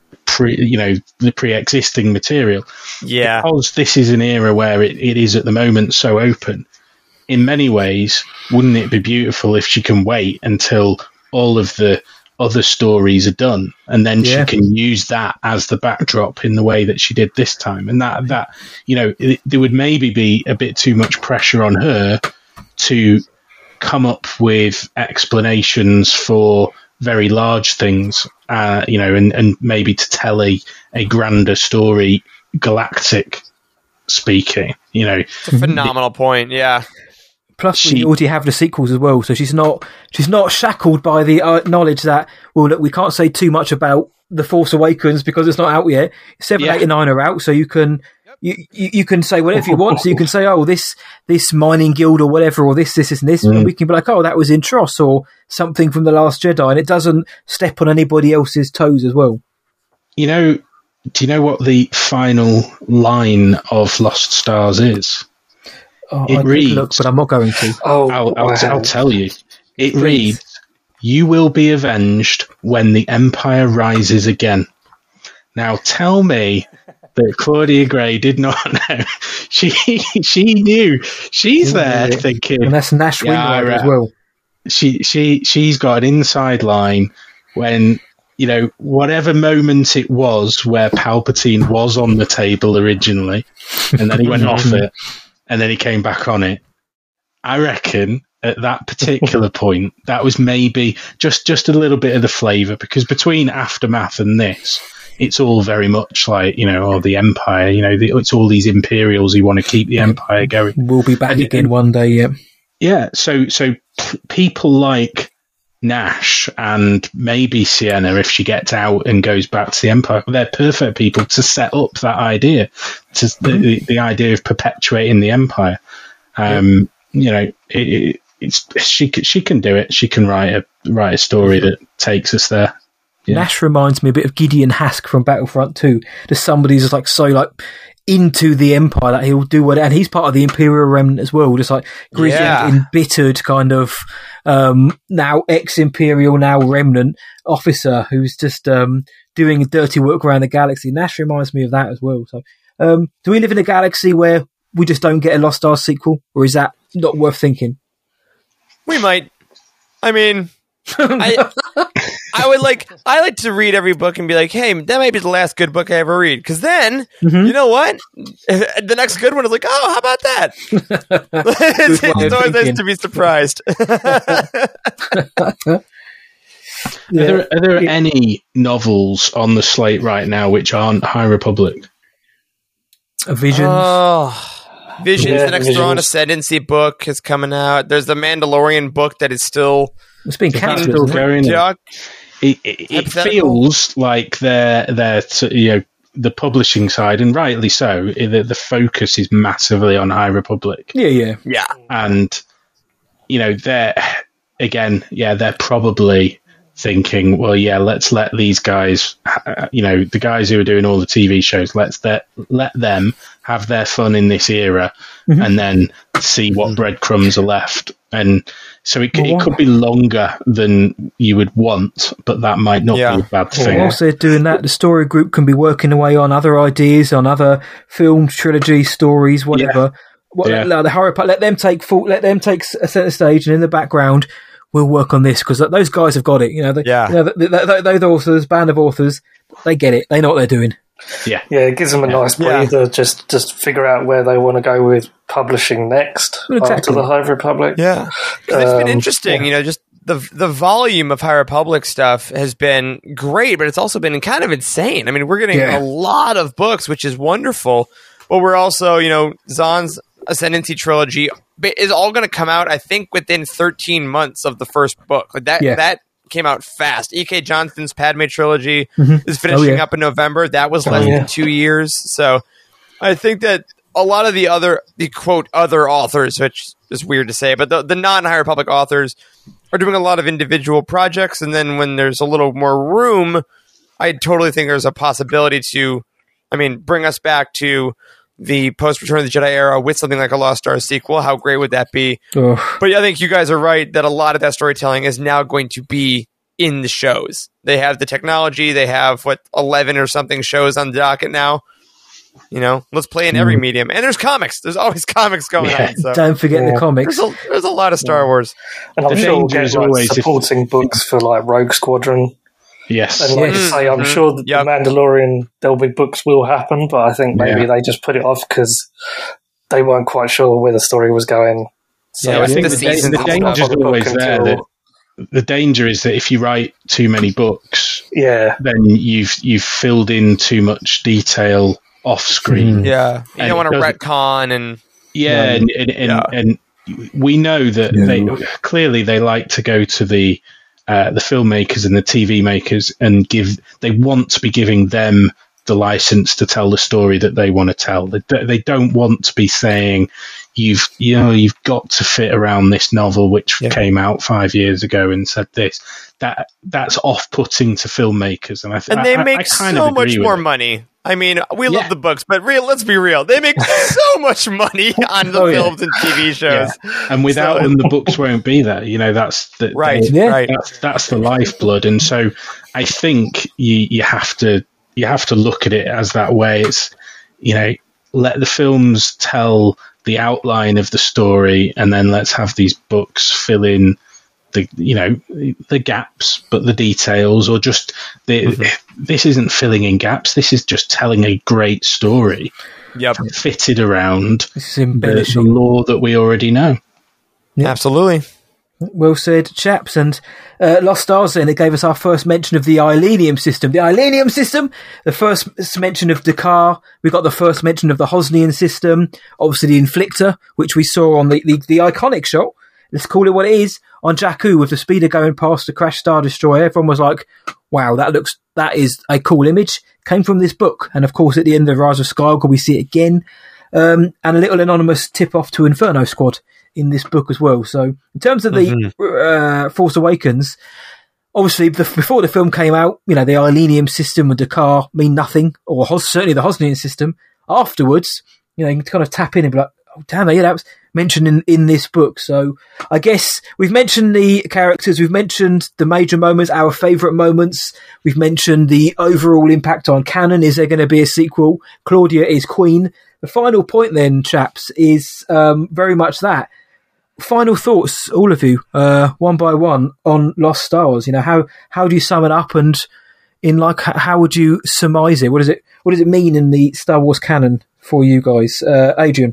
pre you know the pre-existing material. Yeah, Because this is an era where it, it is at the moment so open. In many ways, wouldn't it be beautiful if she can wait until all of the other stories are done, and then Yeah. she can use that as the backdrop in the way that she did this time? And that, that you know, it, there would maybe be a bit too much pressure on her to come up with explanations for very large things, uh, you know, and, and maybe to tell a, a grander story, galactic speaking, you know. it's a phenomenal point. Yeah. Plus, She- we already have the sequels as well, so she's not she's not shackled by the uh, knowledge that, well, look, we can't say too much about The Force Awakens because it's not out yet. Seven, Yeah. eight, and nine are out, so you can you, you, you can say whatever you want. So you can say, oh, this this mining guild or whatever, or this this this and this, Mm. and we can be like, oh, that was in Tross or something from The Last Jedi, and it doesn't step on anybody else's toes as well. You know, do you know what the final line of Lost Stars is? Oh, It I did reads- look, but I'm not going to. Oh, I'll, I'll, wow. I'll tell you. It Please. reads, "You will be avenged when the Empire rises again." Now, tell me that Claudia Gray did not know. She she knew. She's there Yeah. thinking. And that's Nash Yeah, Wingrider right. as well. she she she's got an inside line when, you know, whatever moment it was where Palpatine was on the table originally, and then he went off it, and then he came back on it. I reckon at that particular point, that was maybe just just a little bit of the flavour, because between Aftermath and this, it's all very much like, you know, oh, the Empire, you know, the, it's all these Imperials who want to keep the Empire going. We'll be back And- again one day, yeah. Yeah, so so p- people like Nash and maybe Sienna, if she gets out and goes back to the Empire, they're perfect people to set up that idea, to Mm-hmm. the, the idea of perpetuating the Empire. Um, You know, it, it, it's she c- she can do it. She can write a write a story that takes us there. Yeah. Nash reminds me a bit of Gideon Hask from Battlefront two. Just somebody who's like so like into the Empire that he'll do what, and he's part of the Imperial Remnant as well. Just like grizzled, Yeah. embittered kind of um, now ex-Imperial, now Remnant officer who's just um, doing dirty work around the galaxy. Nash reminds me of that as well. So, um, do we live in a galaxy where we just don't get a Lost Stars sequel, or is that not worth thinking? We might. I mean, I, I would like. I like to read every book and be like, "Hey, that might be the last good book I ever read." Because then, Mhm. you know what? The next good one is like, "Oh, how about that?" it's Good way it's of always nice thinking. to be surprised. Are there, are there any novels on the slate right now which aren't High Republic? Visions. Oh, Visions, Yeah, the next Visions. Thrawn Ascendancy book is coming out. There's the Mandalorian book that is still it's been That's cancelled. still isn't it? going. duck. It, it, it Hypothetical. feels like they're they're t- you know, the publishing side, and rightly so. The, the focus is massively on High Republic, Yeah, yeah. Yeah. and you know they're again, yeah, they're probably thinking, well, yeah, let's let these guys, uh, you know, the guys who are doing all the T V shows, let's let let them have their fun in this era, Mhm. and then see what breadcrumbs are left. And so it, c- Well, it could be longer than you would want, but that might not Yeah. be a bad Well, thing. whilst they're doing that, the story group can be working away on other ideas, on other film trilogy stories, whatever. What, Yeah. let, the High Republic- let them take full, let them take a centre stage, and in the background, we'll work on this because those guys have got it. You know, they, Yeah. you know, th th th those authors, band of authors, they get it. They know what they're doing. Yeah, it gives them a nice Yeah. breather. Just just figure out where they want to go with publishing next Well, exactly. after the High Republic. Yeah. 'Cause it's been Um, interesting, yeah. you know, just the the volume of High Republic stuff has been great, but it's also been kind of insane. I mean, we're getting Yeah. a lot of books, which is wonderful, but we're also, you know, Zahn's Ascendancy trilogy is all going to come out, I think, within thirteen months of the first book. Like that, Yeah. that came out fast. E K. Johnston's Padme trilogy Mhm. is finishing Oh, yeah. up in November. That was less Oh, yeah. than two years. So I think that a lot of the other, the quote, other authors, which just weird to say, but the, the non-High Republic authors are doing a lot of individual projects, and then when there's a little more room, I totally think there's a possibility to, I mean, bring us back to the post-Return of the Jedi era with something like a Lost Stars sequel. How great would that be? Ugh. But I think you guys are right that a lot of that storytelling is now going to be in the shows. They have the technology. They have, what, eleven or something shows on the docket now. You know, let's play in every mm. medium. And there's comics. There's always comics going yeah. on. So. Don't forget yeah. the comics. There's a, there's a lot of Star yeah. Wars. And I'm the sure we'll get like, supporting if... books for like Rogue Squadron. Yes. And like yes. you say, I'm mm-hmm. sure that yep. the Mandalorian, there'll be books will happen, but I think maybe yeah. they just put it off because they weren't quite sure where the story was going. So yeah, I think the, the, the danger is always there. That the danger is that if you write too many books, yeah, then you've you've filled in too much detail off screen. Mm. Yeah, you and don't want to retcon and yeah, and and, and, yeah. and we know that yeah. they clearly they like to go to the. Uh, the filmmakers and the T V makers and give they want to be giving them the license to tell the story that they want to tell. They, they don't want to be saying you've you know you've got to fit around this novel which yeah. came out five years ago and said this. That that's off-putting to filmmakers, and I th- and they I, make I kind so of much more it. money. I mean, we yeah. love the books, but real, let's be real. They make so much money on the oh, films yeah. and T V shows. Yeah. And without so, them, the books won't be there. You know, that's the, right, the, yeah. right. That's, that's the lifeblood. And so I think you, you have to you have to look at it as that way. It's, you know, let the films tell the outline of the story, and then let's have these books fill in the you know the gaps, but the details, or just the, mm-hmm. this isn't filling in gaps. This is just telling a great story. Yep, fitted around the, the lore that we already know. Yep. Absolutely. Well said, chaps. And uh, Lost Stars, then, it gave us our first mention of the Ilenium system. The Ilenium system, the first mention of D'Qar. We got the first mention of the Hosnian system. Obviously, the Inflictor, which we saw on the, the, the iconic shot. Let's call it what it is. On Jakku, with the speeder going past the crashed Star Destroyer, everyone was like, wow, that looks, that is a cool image. Came from this book. And of course, at the end of Rise of Skywalker, we see it again. Um, and a little anonymous tip off to Inferno Squad in this book as well. So in terms of the mm-hmm. uh, Force Awakens, obviously the, before the film came out, you know, the Ilenium system and D'Qar mean nothing, or Hos- certainly the Hosnian system. Afterwards, you know, you can kind of tap in and be like, oh, damn, yeah, that was mentioned in, in this book. So I guess we've mentioned the characters, we've mentioned the major moments, our favourite moments, we've mentioned the overall impact on canon. Is there going to be a sequel? Claudia is Queen. The final point then, chaps, is um, very much that. Final thoughts, all of you, uh, one by one, on Lost Stars. You know, how how do you sum it up, and in like how would you surmise it? What does it what does it mean in the Star Wars canon for you guys, uh, Adrian?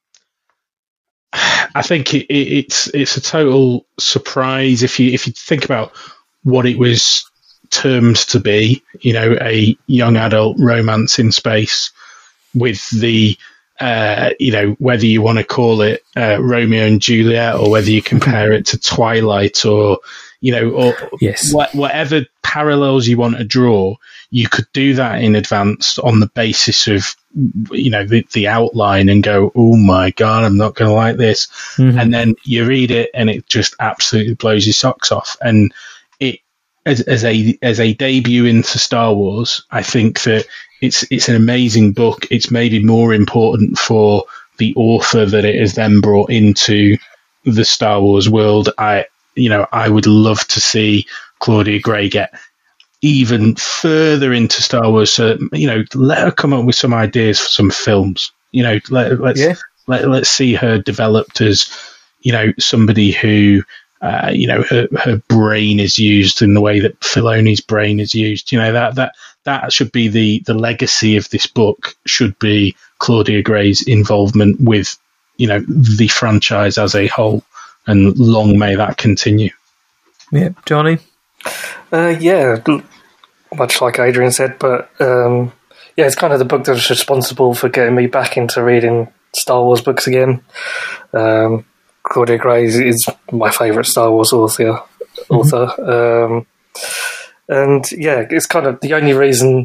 I think it, it, it's it's a total surprise if you if you think about what it was termed to be. You know, a young adult romance in space with the. Uh, you know, whether you want to call it uh, Romeo and Juliet, or whether you compare it to Twilight, or, you know, or yes. wh- whatever parallels you want to draw, you could do that in advance on the basis of, you know, the, the outline and go, oh my God, I'm not going to like this. Mm-hmm. And then you read it and it just absolutely blows your socks off. And it, as, as a, as a debut into Star Wars, I think that It's it's an amazing book. It's maybe more important for the author that it has then brought into the Star Wars world. I you know I would love to see Claudia Gray get even further into Star Wars. So, you know, let her come up with some ideas for some films. You know, let, let's yeah. let let's see her developed as, you know, somebody who. Uh, you know, her, her brain is used in the way that Filoni's brain is used. You know, that that that should be the, the legacy of this book, should be Claudia Gray's involvement with, you know, the franchise as a whole, and long may that continue. Yeah, Johnny? Uh, yeah, much like Adrian said, but um, yeah, it's kind of the book that was responsible for getting me back into reading Star Wars books again. Um Claudia Gray is, is my favourite Star Wars author. Mm-hmm. author. Um, and yeah, it's kind of the only reason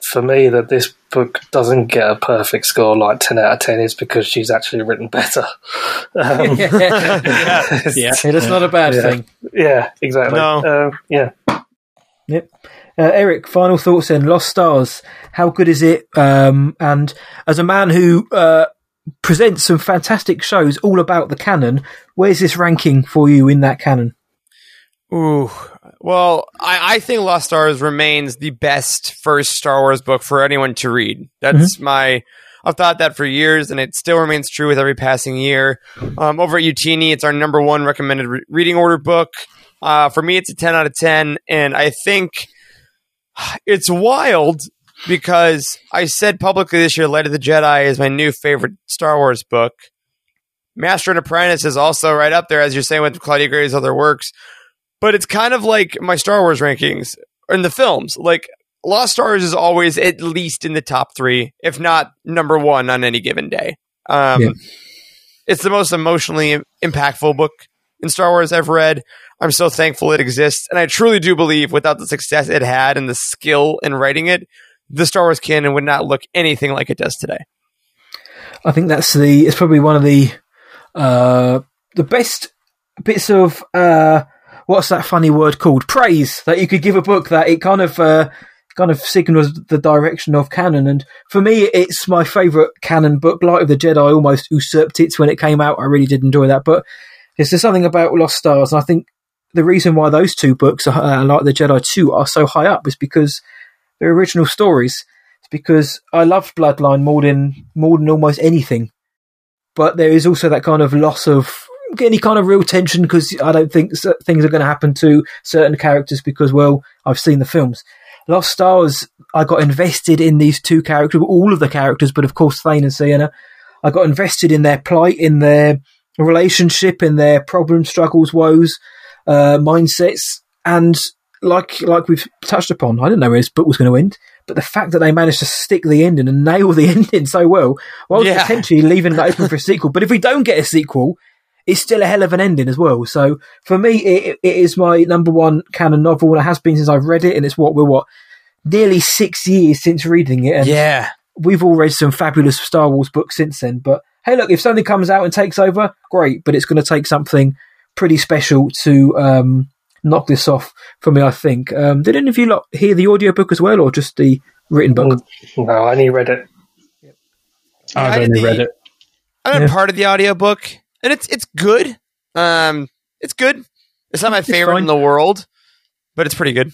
for me that this book doesn't get a perfect score like ten out of ten is because she's actually written better. Um, yeah. yeah. yeah, that's not a bad yeah. thing. Yeah, exactly. No. Uh, yeah. Yep. Uh, Eric, final thoughts then. Lost Stars, how good is it? Um, and as a man who uh, presents some fantastic shows all about the canon, where's this ranking for you in that canon? Ooh, well, I, I think Lost Stars remains the best first Star Wars book for anyone to read. That's mm-hmm. my... I've thought that for years, and it still remains true with every passing year. Um, over at Utini, it's our number one recommended re- reading order book. Uh, for me, it's a ten out of ten, and I think it's wild because I said publicly this year, Light of the Jedi is my new favorite Star Wars book. Master and Apprentice is also right up there, as you're saying, with Claudia Gray's other works. But it's kind of like my Star Wars rankings in the films. Like, Lost Stars is always at least in the top three, if not number one on any given day. Um, yeah. It's the most emotionally impactful book in Star Wars I've read. I'm so thankful it exists. And I truly do believe without the success it had and the skill in writing it, the Star Wars canon would not look anything like it does today. I think that's the, it's probably one of the, uh, the best bits of, uh, what's that funny word called? Praise that you could give a book that it kind of, uh, kind of signals the direction of canon. And for me, it's my favourite canon book. Light of the Jedi almost usurped it when it came out. I really did enjoy that. But there's just something about Lost Stars. And I think the reason why those two books, uh, Light of the Jedi two, are so high up is because they're original stories. It's because I loved Bloodline more than, more than almost anything. But there is also that kind of loss of any kind of real tension because I don't think things are going to happen to certain characters because, well, I've seen the films. Lost Stars, I got invested in these two characters, all of the characters, but of course Thane and Sienna. I got invested in their plight, in their relationship, in their problems, struggles, woes, uh, mindsets, and like like we've touched upon, I didn't know where this book was going to end, but the fact that they managed to stick the ending and nail the ending so well, while yeah. potentially leaving it open for a sequel. But if we don't get a sequel, it's still a hell of an ending as well. So for me, it, it is my number one canon novel, and it has been since I've read it. And it's what we're what nearly six years since reading it. And yeah, we've all read some fabulous Star Wars books since then. But hey, look, if something comes out and takes over, great. But it's going to take something pretty special to um, knock this off for me, I think. Um, did any of you lot hear the audiobook as well, or just the written book? No, I only read it. I've only the, read it. I read yeah. part of the audiobook. And it's it's good. Um, it's good. It's not my it's favorite fine. in the world, but it's pretty good.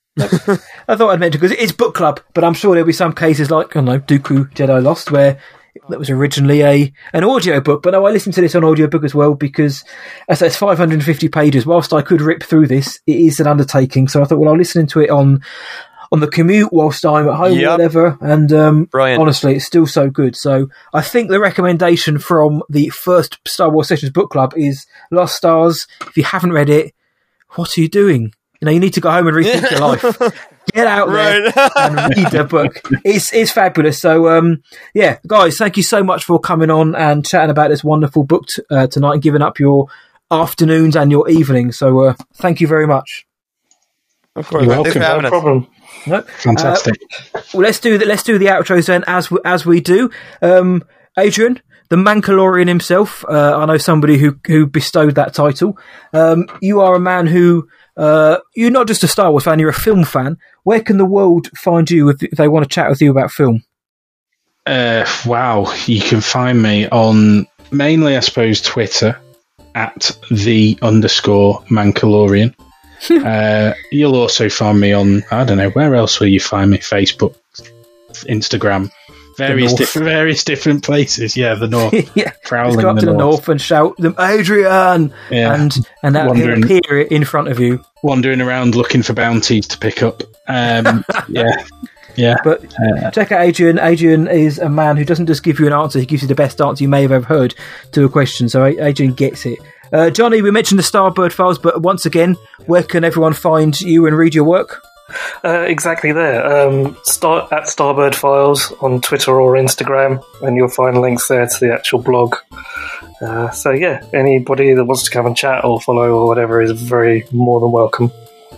I thought I'd mention because it's book club, but I'm sure there'll be some cases like, I don't know, Dooku Jedi Lost, where that was originally a an audio book. But no, I listened to this on audiobook as well because as it's five hundred fifty pages. Whilst I could rip through this, it is an undertaking. So I thought, well, I'll listen to it on on the commute whilst I'm at home yep. or whatever. And um, Brilliant. honestly, it's still so good. So I think the recommendation from the first Star Wars Sessions book club is Lost Stars. If you haven't read it, what are you doing? You know, you need to go home and rethink your life. Get out there Right. and read the book. It's it's fabulous. So, um, yeah, guys, thank you so much for coming on and chatting about this wonderful book t- uh, tonight and giving up your afternoons and your evenings. So, uh, thank you very much. Of course. You're Thanks for welcome. having No us. problem. No? Fantastic. Uh, well, let's do the let's do the outros then, as we, as we do. Um, Adrian, the Mandalorian himself. Uh, I know somebody who who bestowed that title. Um, you are a man who uh, you're not just a Star Wars fan; you're a film fan. Where can the world find you if they want to chat with you about film? Uh, wow, you can find me on mainly, I suppose, Twitter at the underscore Mandalorian. uh, you'll also find me on, I don't know, where else will you find me? Facebook, Instagram, various different various different places. Yeah, the north. yeah, prowling let's go up the to the north. north and shout them, Adrian, Yeah. and and that will Wandering- appear in front of you. Wandering around looking for bounties to pick up. Um, yeah, yeah. But Uh, check out Adrian. Adrian is a man who doesn't just give you an answer; he gives you the best answer you may have ever heard to a question. So Adrian gets it. Uh, Johnny, we mentioned the Starbird Files, but once again, where can everyone find you and read your work? Uh, exactly there. Um, start at Starbird Files on Twitter or Instagram, and you'll find links there to the actual blog. Uh, so yeah, anybody that wants to come and chat or follow or whatever is very more than welcome.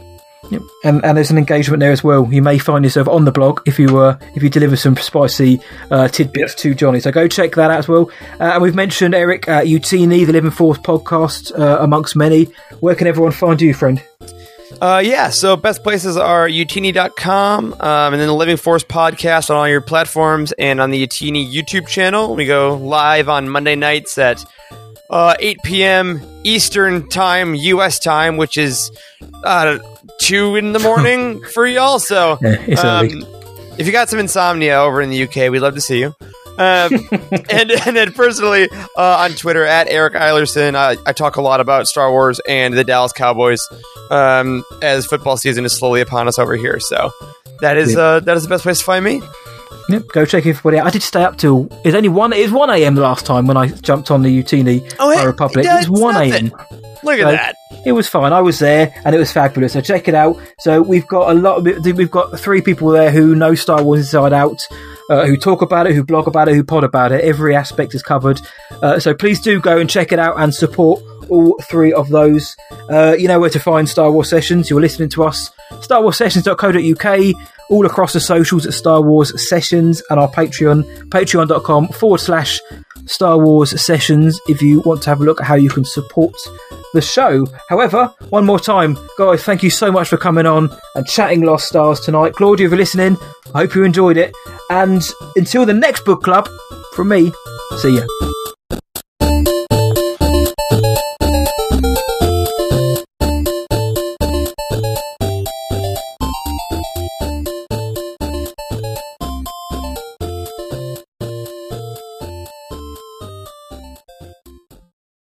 Yep. And, and there's an engagement there as well. You may find yourself on the blog if you uh, if you deliver some spicy uh, tidbits yep. to Johnny. So go check that out as well. Uh, and we've mentioned Eric uh, Utini, the Living Force podcast, uh, amongst many. Where can everyone find you, friend? Uh, yeah, so best places are utini dot com, um, and then the Living Force podcast on all your platforms, and on the Utini YouTube channel. We go live on Monday nights at uh, eight p.m. Eastern time, U S time, which is uh, two in the morning for y'all. So yeah, it's um, early. If you got some insomnia over in the U K, we'd love to see you. Um, and, and then personally uh, on Twitter at Eric Eilerson, I, I talk a lot about Star Wars and the Dallas Cowboys um, as football season is slowly upon us over here. So that is yeah. uh, that is the best place to find me. Yep, go check everybody out. I did stay up till it's only one. It was one a.m. the last time when I jumped on the Utini oh, hey, Republic. Yeah, it was one a.m. Look at so that. It was fine. I was there, and it was fabulous. So check it out. So we've got a lot of it. We've got three people there who know Star Wars inside out, uh, who talk about it, who blog about it, who pod about it. Every aspect is covered. Uh, so please do go and check it out and support all three of those. Uh, you know where to find Star Wars Sessions. You're listening to us. star wars sessions dot co dot uk. All across the socials at Star Wars Sessions, and our Patreon, patreon.com forward slash Star Wars Sessions, if you want to have a look at how you can support the show. However, one more time, guys, thank you so much for coming on and chatting Lost Stars tonight. Claudia, if you're listening, I hope you enjoyed it. And until the next book club, from me, see ya.